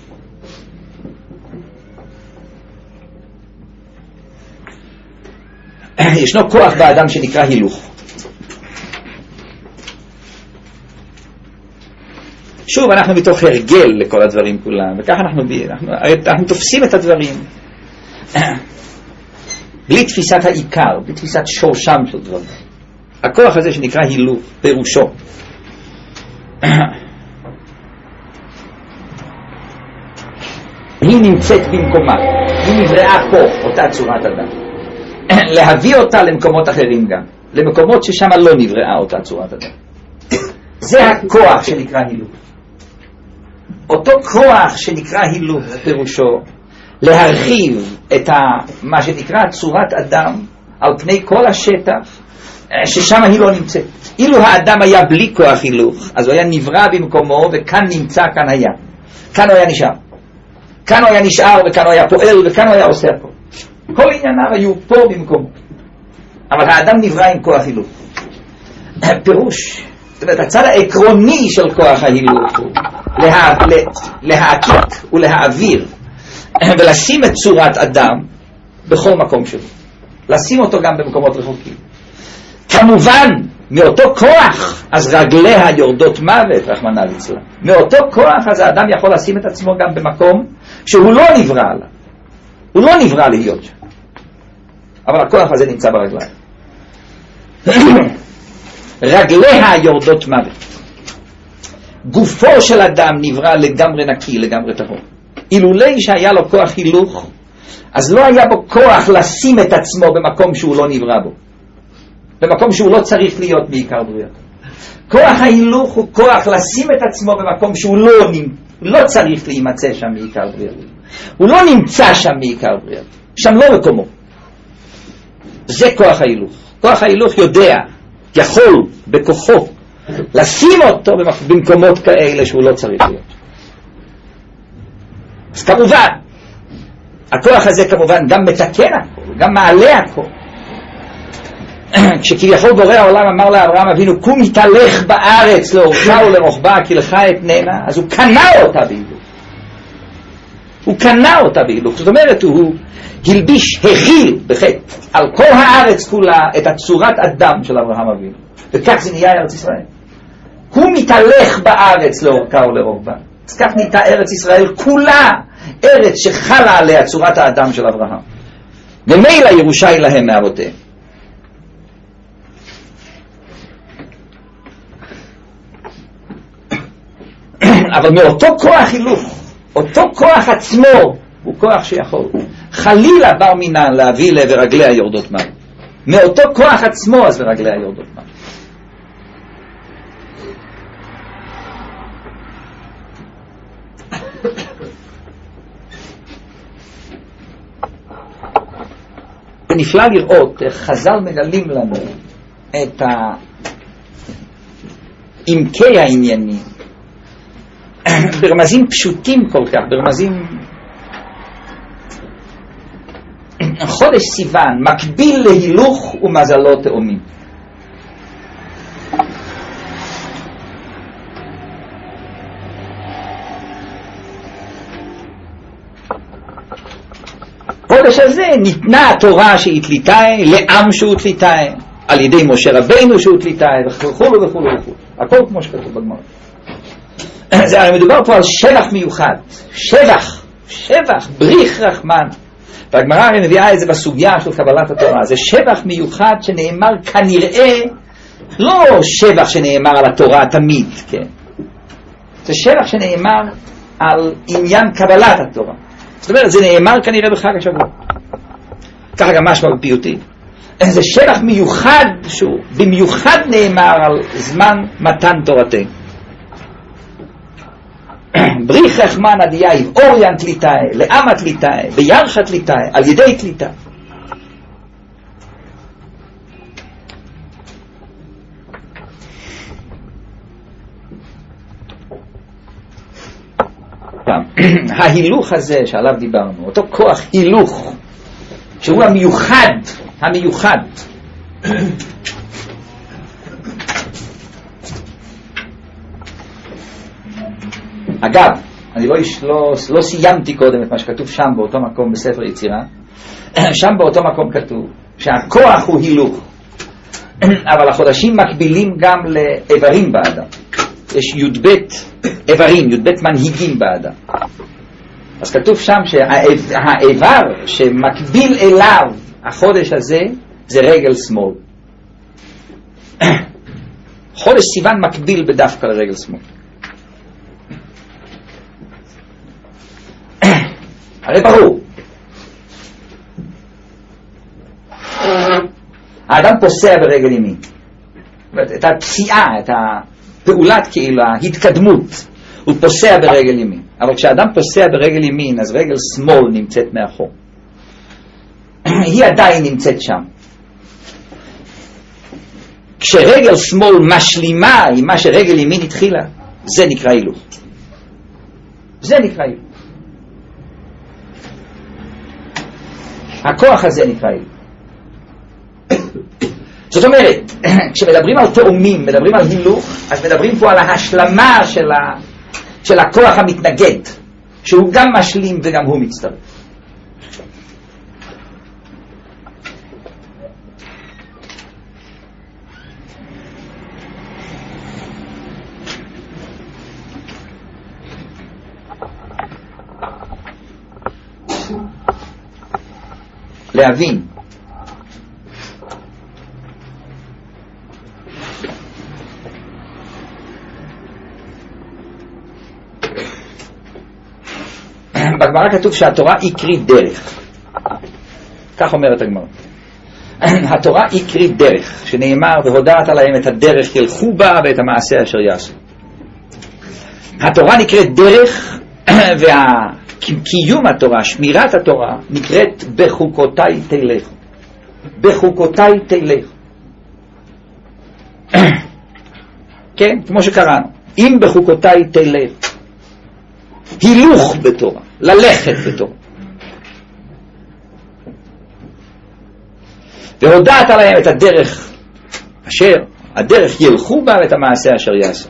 ישנו כוח באדם שנקרא הילוך. שוב, אנחנו מתוך הרגל לכל הדברים כולם, וכך אנחנו תופסים את הדברים בלי תפיסת העיקר, בלי תפיסת שורשם של דברים. הכוח הזה שנקרא הילוך, פירושו היא נמצאת במקומה, היא נבראה פה, אותה צורת אדם. להביא אותה למקומות אחרים גם, למקומות ששם לא נבראה אותה צורת אדם. זה הכוח שנקרא הילוך. אותו כוח שנקרא הילוך פירושו להרחיב את מה שנקרא צורת אדם על פני כל השטח ששם היא לא נמצאת. אילו האדם היה בלי כוח הילוך, אז הוא היה נברא במקומו, וכאן נמצא, כאן היה. כאן הוא היה נשאר. כאן הוא היה נשאר, וכאן הוא היה פועל, וכאן הוא היה עושה הכל. כל ענייניו היו פה במקומו. אבל האדם נברא עם כוח הילוך. פירוש, זאת אומרת, הצד העקרוני של כוח ההילוך הוא להעתיק ולהעביר ולשים את צורת אדם בכל מקום שלו. לשים אותו גם במקומות רחוקים. כמובן, מאותו כוח, אז רגליה יורדות מוות, רחמנא ליצלן. מאותו כוח, אז האדם יכול לשים את עצמו גם במקום שהוא לא נברא עליו. הוא לא נברא להיות שם. אבל הכוח הזה נמצא ברגליים. רגליה יורדות מוות. גופו של אדם נברא לגמרי נקי, לגמרי טהור. אילולי שהיה לו כוח הילוך, אז לא היה בו כוח לשים את עצמו במקום שהוא לא נברא בו, במקום שהוא לא צריך להיות בעיקר בריאה. כוח ההילוך הוא כוח לשים את עצמו במקום שהוא לא צריך להימצא שם בעיקר בריאה. הוא לא נמצא שם בעיקר בריאה, שם לא מקומו. זה כוח ההילוך. כוח ההילוך יודע, יכול בכוחו לשים אותו במקומות כאלה שהוא לא צריך להיות. אז כמובן הכוח הזה כמובן גם מתקן הכל, גם מעלה הכל. כשכביכול בורא העולם אמר לאברהם אבינו, קום התהלך בארץ לאורכה ולרוחבה כי לך אתננה, אז הוא קנה אותה בהילוך. הוא קנה אותה בהילוך. זאת אומרת, הוא הלביש, הכיל בחטא על כל הארץ כולה את הצורת אדם של אברהם אבינו, וכך זה נהיה ארץ ישראל. הוא מתהלך בארץ לאורכה ולרוחבה, אז כך נהייתה ארץ ישראל כולה ארץ שחלה עליה צורת האדם של אברהם. ומילא ירושה היא להם מאבותיהם. אבל מאותו כוח הילוך, אותו כוח עצמו הוא כוח שיכול חלילה בר מינן להביא לרגליה יורדות מים. מאותו כוח עצמו אז לרגליה יורדות מים. זה נפלא לראות איך חז"ל מגלים לנו את עמקי העניינים ברמזים פשוטים כל כך, ברמזים. חודש סיוון מקביל להילוך ומזלות תאומים. חודש הזה ניתנה התורה שהתליטה לעם שהותליטה, על ידי משה רבינו שהותליטה, וכו' וכו' וכו'. הכל כמו שכתוב בגמרא. זה הרי מדובר פה על שבח מיוחד, שבח, בריך רחמן. והגמרא הרי מביאה את זה בסוגיה של קבלת התורה. זה שבח מיוחד שנאמר כנראה, לא שבח שנאמר על התורה תמיד, כן? זה שבח שנאמר על עניין קבלת התורה. זאת אומרת, זה נאמר כנראה בחג השבוע. ככה גם משמע בפיוטי. זה שבח מיוחד שהוא במיוחד נאמר על זמן מתן תורתנו. בריך רחמן עדייב, אוריין תליטאי, לעם תליטאי, בירחה תליטאי, על ידי תליטה. ההילוך הזה שעליו דיברנו, אותו כוח הילוך, שהוא המיוחד. אגב, אני לא סיימתי קודם את מה שכתוב שם באותו מקום בספר יצירה. שם באותו מקום כתוב שהכוח הוא הילוך, אבל החודשים מקבילים גם לאיברים באדם. יש י"ב איברים, י"ב מנהיגים באדם. אז כתוב שם שהאיבר שמקביל אליו החודש הזה זה רגל שמאל. חודש סיוון מקביל בדווקא לרגל שמאל. הרי ברור, האדם פוסע ברגל ימין. את הפסיעה, את הפעולת כאילו, ההתקדמות, הוא פוסע ברגל ימין. אבל כשאדם פוסע ברגל ימין, אז רגל שמאל נמצאת מאחור. היא עדיין נמצאת שם. כשרגל שמאל משלימה עם מה שרגל ימין התחילה, זה נקרא הילוך. זה נקרא הילוך. הכוח הזה נקרא הילוך. זאת אומרת, כשמדברים על תאומים, מדברים על הילוך, אז מדברים פה על ההשלמה של הכוח המתנגד, שהוא גם משלים וגם הוא מצטרף. להבין בגמרא כתוב שהתורה היא קרית דרך, כך אומרת הגמרא. התורה היא קרית דרך, שנאמר והודעת עליהם את הדרך ילכו בה ואת המעשה אשר יעשו. התורה נקראת דרך, וקיום התורה, שמירת התורה, נקראת בחוקותיי תלך. בחוקותיי תלך. כן, כמו שקראנו, אם בחוקותיי תלך, הילוך בתורה, ללכת בתורה. והודעת עליהם את הדרך אשר, הדרך ילכו בה ואת המעשה אשר יעשו.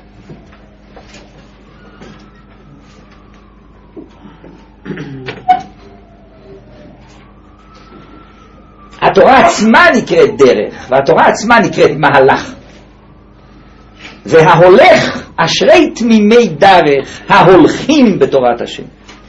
התורה עצמה נקראת דרך, והתורה עצמה נקראת מהלך. וההולך אשרי תמימי דרך ההולכים בתורת השם.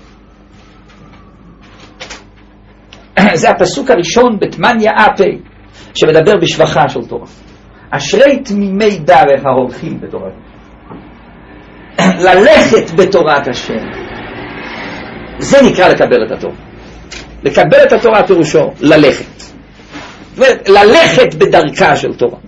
זה הפסוק הראשון בתמניה אפי שמדבר בשבחה של תורה. אשרי תמימי דרך ההולכים בתורת השם. ללכת בתורת השם, זה נקרא לקבל את התורה. לקבל את התורה פירושו ללכת, ללכת בדרכה של תורה.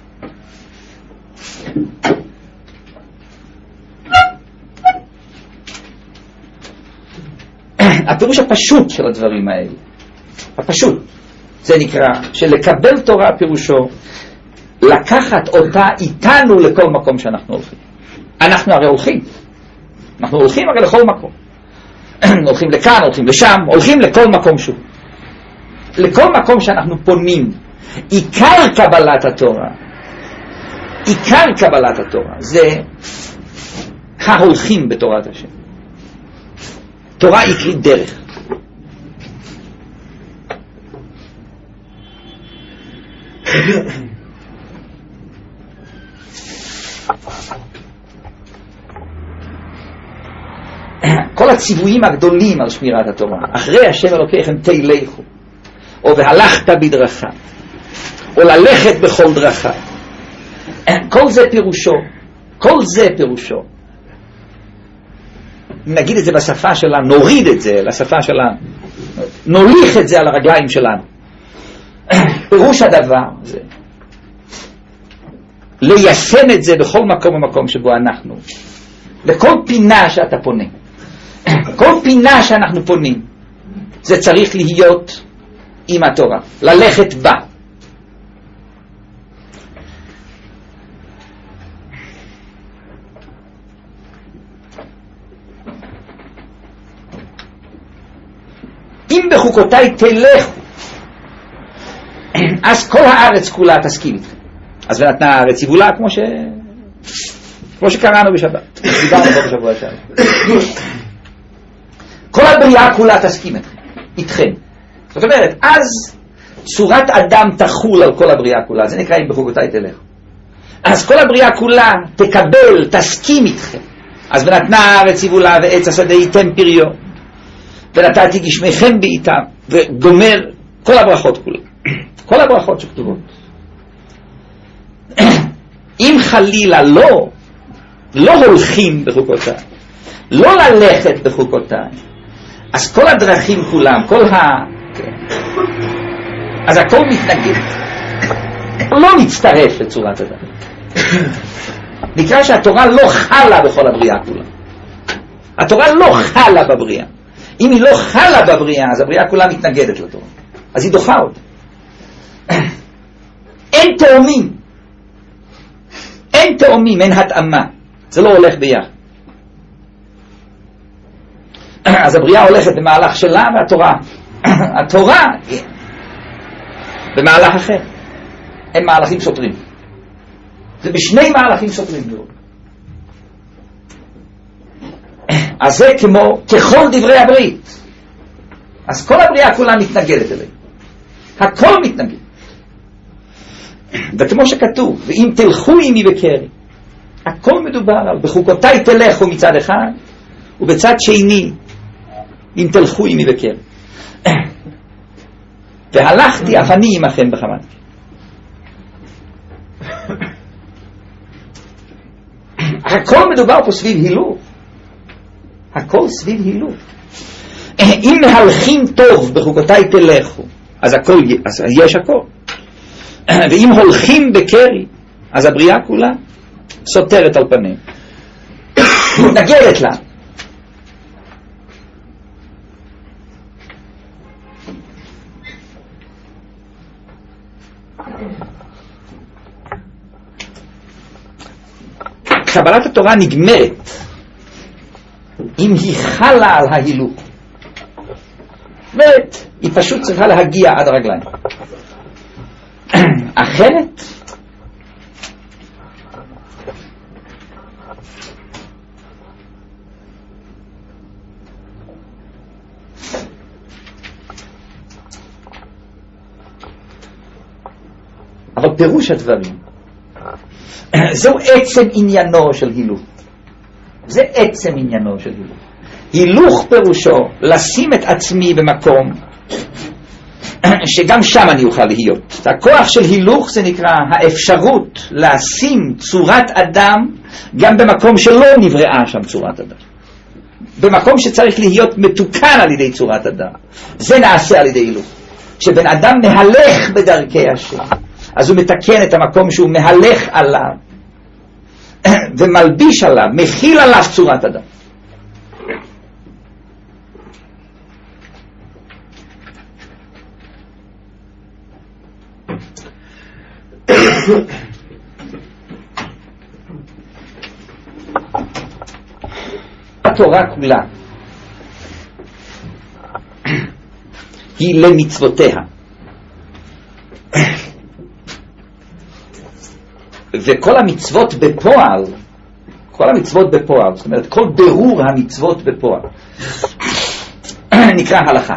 הפירוש הפשוט של הדברים האלה, הפשוט, זה נקרא שלקבל תורה פירושו לקחת אותה איתנו לכל מקום שאנחנו הולכים. אנחנו הרי הולכים, אנחנו הולכים הרי לכל מקום. הולכים לכאן, הולכים לשם, הולכים לכל מקום שהוא. לכל מקום שאנחנו פונים. עיקר קבלת התורה, עיקר קבלת התורה זה ההולכים בתורת השם. תורה היא קרית דרך. כל הציוויים הגדולים על שמירת התורה, אחרי השם אלוקיכם תלכו, או והלכת בדרכה, או ללכת בכל דרכה, כל זה פירושו, כל זה פירושו, נגיד את זה בשפה שלנו, נוריד את זה לשפה שלנו, נוליך את זה על הרגליים שלנו. פירוש הדבר זה ליישם את זה בכל מקום ומקום שבו אנחנו, לכל פינה שאתה פונה, כל פינה שאנחנו פונים, זה צריך להיות עם התורה, ללכת בה. אם בחוקותיי תלכו, אז כל הארץ כולה תסכים איתכם. אז ונתנה הארץ יבולה, כמו שקראנו בשבת, דיברנו פה בשבוע שעבר. כל הבריאה כולה תסכים איתכם. זאת אומרת, אז צורת אדם תחול על כל הבריאה כולה, זה נקרא אם בחוקותיי תלכו. אז כל הבריאה כולה תקבל, תסכים איתכם. אז ונתנה הארץ יבולה ועץ השדה ייתן פריו, ונתתי גשמיכם בעיתם, וגומר כל הברכות כולה, כל הברכות שכתובות. אם חלילה לא הולכים בחוקותיי, לא ללכת בחוקותיי, אז כל הדרכים כולם, אז הכל מתנגד, לא מצטרף לצורת אדם. נקרא שהתורה לא חלה בכל הבריאה כולה. התורה לא חלה בבריאה. אם היא לא חלה בבריאה, אז הבריאה כולה מתנגדת לתורה, אז היא דוחה אותה. אין תאומים, אין תאומים, אין התאמה, זה לא הולך ביחד. אז הבריאה הולכת במהלך שלה, והתורה במהלך אחר. אין מהלכים סותרים, זה בשני מהלכים סותרים. אז זה ככל דברי הברית. אז כל הבריאה כולה מתנגדת אליהם, הכל מתנגד. וכמו שכתוב, ואם תלכו עמי בקרי, הכל מדובר על בחוקותיי תלכו מצד אחד, ובצד שני אם תלכו עמי בקרי. והלכתי אף אני עמכם בחמתי. הכל מדובר פה סביב הילוך, הכל סביב הילוך. אם מהלכים טוב בחוקותיי תלכו, אז הכל, אז יש הכל. ואם הולכים בקרי, אז הבריאה כולה סותרת על פנים, מתנגדת לה. קבלת התורה נגמרת אם היא חלה על ההילוך, היא פשוט צריכה להגיע עד הרגליים. אחרת אבל פירוש הדברים זהו עצם עניינו של הילוך. זה עצם עניינו של הילוך. הילוך פירושו לשים את עצמי במקום שגם שם אני אוכל להיות. הכוח של הילוך זה נקרא האפשרות לשים צורת אדם גם במקום שלא נבראה שם צורת אדם, במקום שצריך להיות מתוקן על ידי צורת אדם. זה נעשה על ידי הילוך. כשבן אדם מהלך בדרכי השם, אז הוא מתקן את המקום שהוא מהלך עליו ומלביש עליו, מכיל עליו צורת אדם. התורה כולה היא למצוותיה, וכל המצוות בפועל, כל המצוות בפועל, זאת אומרת כל ברור המצוות בפועל נקרא הלכה.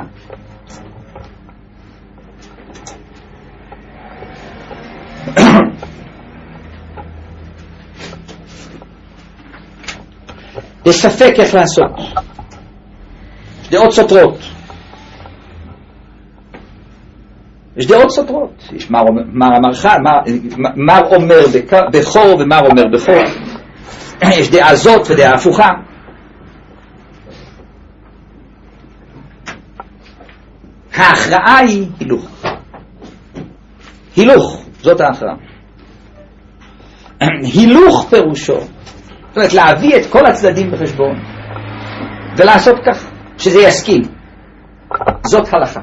יש ספק איך לעשות, יש דעות סותרות, יש דעות סותרות, יש מר אומר בכור ומר אומר בכור, יש דעה זאת ודעה הפוכה. ההכרעה היא הילוך. הילוך, זאת ההכרעה. הילוך פירושו, זאת אומרת להביא את כל הצדדים בחשבון ולעשות כך שזה יסכים. זאת הלכה.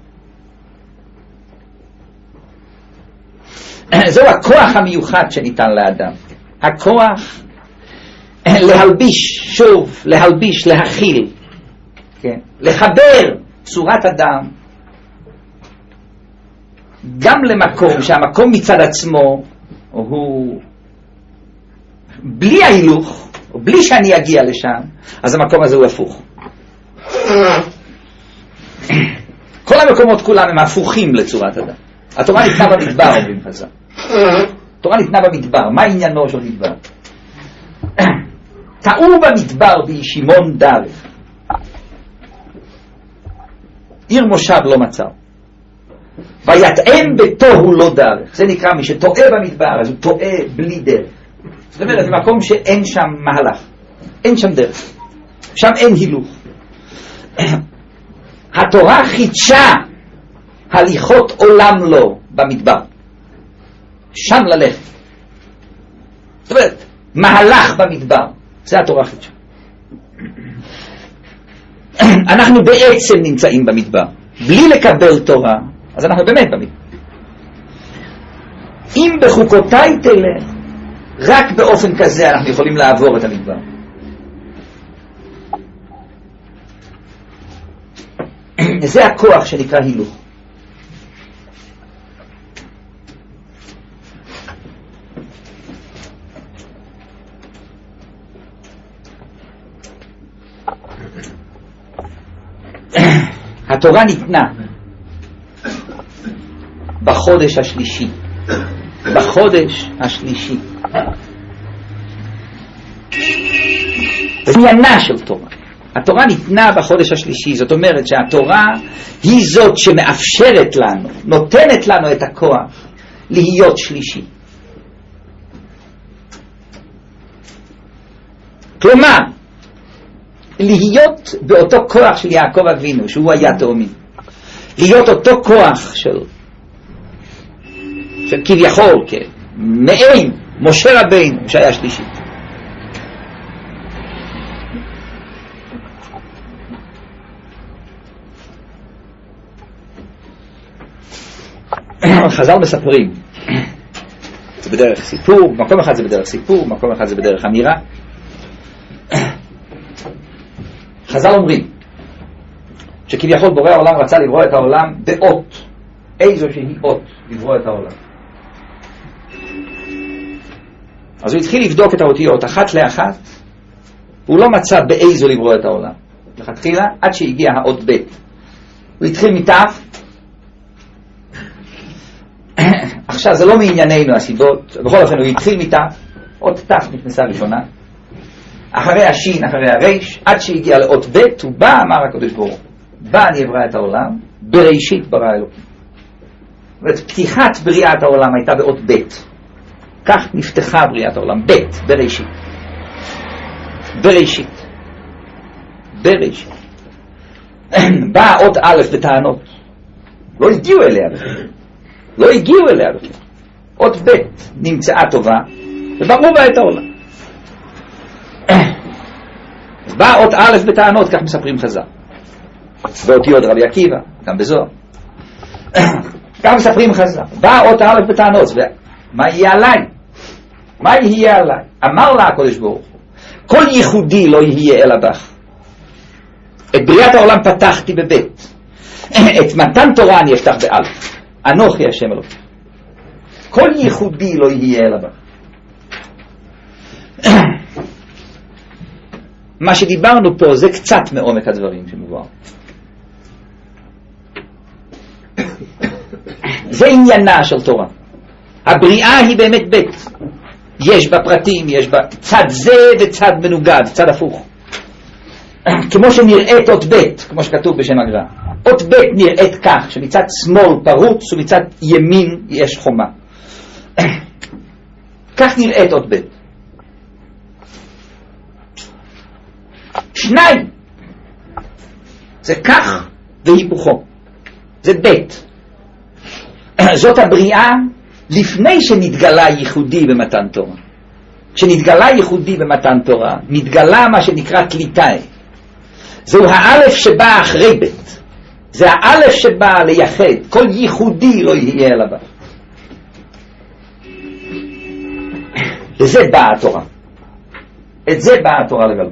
זהו הכוח המיוחד שניתן לאדם, הכוח להלביש, שוב להלביש, להכיל, כן? לחבר צורת אדם גם למקום שהמקום מצד עצמו הוא בלי ההילוך, או בלי שאני אגיע לשם, אז המקום הזה הוא הפוך. כל המקומות כולם הם הפוכים לצורת אדם. התורה ניתנה במדבר, אומרים חז"ל. התורה ניתנה במדבר. מה עניינו של מדבר? טעו במדבר בישימון דרך, עיר מושב לא מצא, ויתאם בתוהו לא דרך. זה נקרא מי שטועה במדבר, אז הוא טועה בלי דרך. זאת אומרת, במקום שאין שם מהלך, אין שם דרך, שם אין הילוך. התורה חידשה הליכות עולם לו במדבר, שם ללכת. זאת אומרת, מהלך במדבר, זה התורה חידשה. אנחנו בעצם נמצאים במדבר, בלי לקבל תורה, אז אנחנו באמת במדבר. אם בחוקותיי תלך, רק באופן כזה אנחנו יכולים לעבור את המדבר. זה הכוח שנקרא הילוך. התורה ניתנה בחודש השלישי. בחודש השלישי. עניינה של תורה. התורה ניתנה בחודש השלישי, זאת אומרת שהתורה היא זאת שמאפשרת לנו, נותנת לנו את הכוח להיות שלישי. כלומר, להיות באותו כוח של יעקב אבינו, שהוא היה תאומי. להיות אותו כוח של כביכול, מעין משה רבינו שהיה שלישית. חז"ל מספרים, זה בדרך סיפור, מקום אחד זה בדרך סיפור, מקום אחד זה בדרך אמירה. חז"ל אומרים שכביכול בורא העולם רצה לברוא את העולם באות, איזו שהיא אות לברוא את העולם. אז הוא התחיל לבדוק את האותיות אחת לאחת, הוא לא מצא באיזו לברוא את העולם לכתחילה, עד שהגיע האות ב'. הוא התחיל מתף. עכשיו זה לא מענייננו הסיבות, בכל אופן הוא התחיל מתף, אות תף נכנסה ראשונה, אחרי השין, אחרי הרש, עד שהגיע לאות ב', הוא בא, אמר הקדוש ברוך הוא, בא אני אברא את העולם, בראשית ברא אלוקים. פתיחת בריאת העולם הייתה באות ב', כך נפתחה בריאת העולם, ב', בראשית. בראשית. בראשית. באה אות א' בטענות, לא הגיעו אליה בכלל. לא הגיעו אליה בכלל. אות ב' נמצאה טובה, ובראו בה את העולם. באה אות א' בטענות, כך מספרים חז"ל. באותיות רבי עקיבא, גם בזוהר. כך מספרים חז"ל. באה אות א' בטענות, מה יהיה עליי? מה יהיה עליי? אמר לה הקדוש ברוך הוא, כל ייחודי לא יהיה אלא בך. את בריאת העולם פתחתי בבית, את מתן תורה אני אפתח באלף. אנוכי השם אלוקים. כל ייחודי לא יהיה אלא בך. מה שדיברנו פה זה קצת מעומק הדברים שמובא. זה עניינה של תורה. הבריאה היא באמת בית. יש בה פרטים, יש בה צד זה וצד מנוגד, צד הפוך. כמו שנראית אות בית, כמו שכתוב בשם הגר"א. אות בית נראית כך, שמצד שמאל פרוץ ומצד ימין יש חומה. כך נראית אות בית. שניים. זה כך והיפוכו. זה בית. זאת הבריאה לפני שנתגלה ייחודי במתן תורה. כשנתגלה ייחודי במתן תורה, נתגלה מה שנקרא קליטאי. זהו האלף שבא אחרי בית. זה האלף שבא לייחד. כל ייחודי לא יהיה אלא בה. לזה באה התורה. את זה באה התורה לגלות.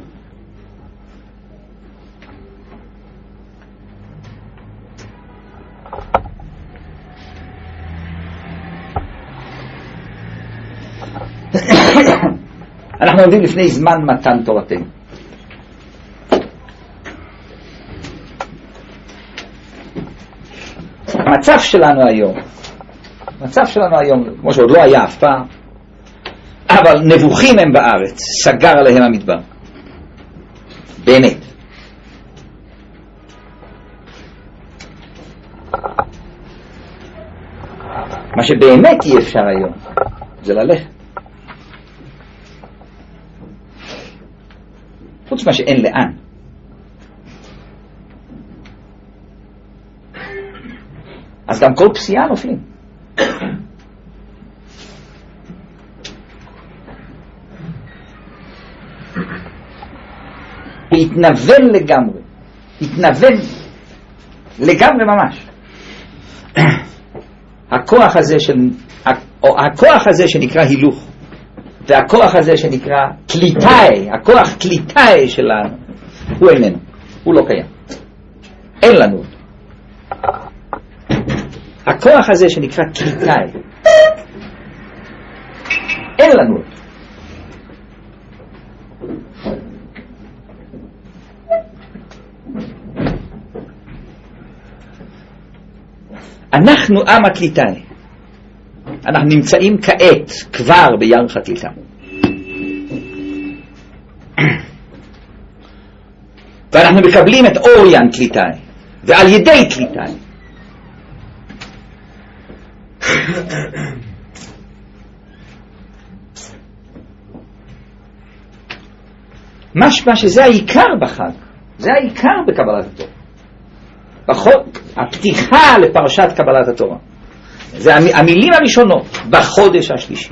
אנחנו עומדים לפני זמן מתן תורתנו. המצב שלנו היום, כמו שעוד לא היה אף פעם, אבל נבוכים הם בארץ, סגר עליהם המדבר. באמת. מה שבאמת אי אפשר היום, זה ללכת. חוץ מה שאין לאן. אז גם כל פסיעה נופלים. להתנוון לגמרי. להתנוון לגמרי ממש. הכוח הזה שנקרא הילוך, והכוח הזה שנקרא קליטאי, הכוח קליטאי שלנו, הוא איננו, הוא לא קיים. אין לנו אותו. הכוח הזה שנקרא קליטאי, אין לנו אותו. אנחנו עם הקליטאי. אנחנו נמצאים כעת כבר בירך הקליטה. ואנחנו מקבלים את אוריין קליטאי, ועל ידי קליטאי משמע שזה העיקר בחג, זה העיקר בקבלת התורה. בחוק, הפתיחה לפרשת קבלת התורה. זה המילים הראשונות בחודש השלישי.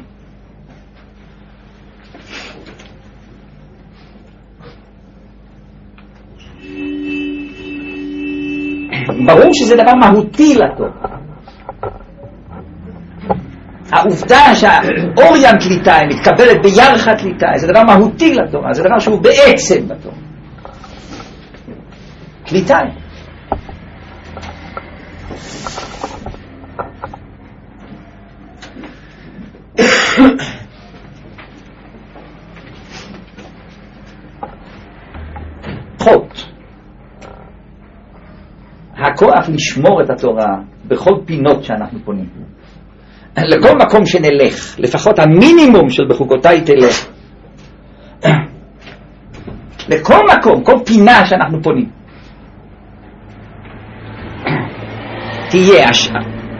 ברור שזה דבר מהותי לתורה. העובדה שהאוריין קליטאי מתקבלת בירחה קליטאי זה דבר מהותי לתורה, זה דבר שהוא בעצם בתורה. קליטאי. חוט. הכוח לשמור את התורה בכל פינות שאנחנו פונים. לכל מקום שנלך, לפחות המינימום של בחוקותיי תלך. לכל מקום, כל פינה שאנחנו פונים. תהיה השעה.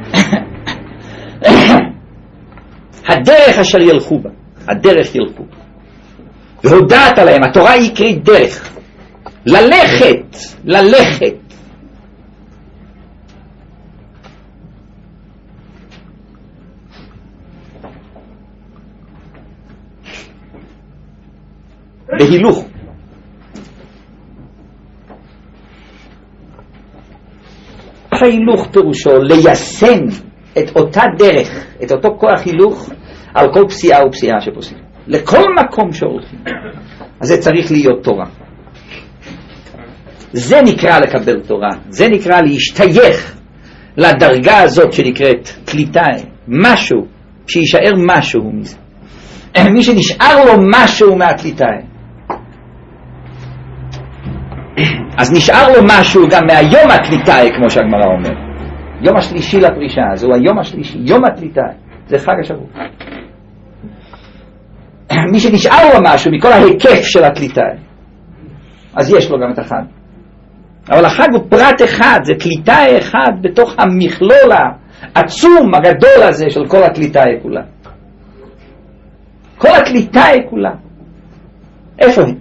הדרך אשר ילכו בה, הדרך ילכו. והודעת עליהם, התורה היא קרית דרך. ללכת, ללכת. בהילוך. ההילוך פירושו ליישם את אותה דרך, את אותו כוח הילוך על כל פסיעה ופסיעה שפוסעים. לכל מקום שהולכים. אז זה צריך להיות תורה. זה נקרא לקבל תורה. זה נקרא להשתייך לדרגה הזאת שנקראת קליטאי. משהו, שישאר משהו מזה. מי שנשאר לו משהו מהקליטאי. אז נשאר לו משהו גם מהיום הקליטאי, כמו שהגמרא אומר. יום השלישי לפרישה, זהו היום השלישי, יום הקליטאי. זה חג השבוע. מי שנשאר לו משהו מכל ההיקף של הקליטאי, אז יש לו גם את החג. אבל החג הוא פרט אחד, זה קליטאי אחד בתוך המכלול העצום, הגדול הזה של כל הקליטאי כולה. כל הקליטאי כולה. איפה היא?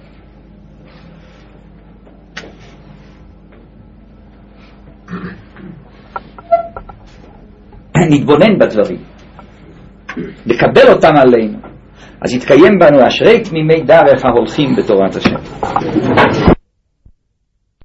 נתבונן בדברים, לקבל אותם עלינו, אז יתקיים בנו אשרי תמימי דרך ההולכים בתורת השם.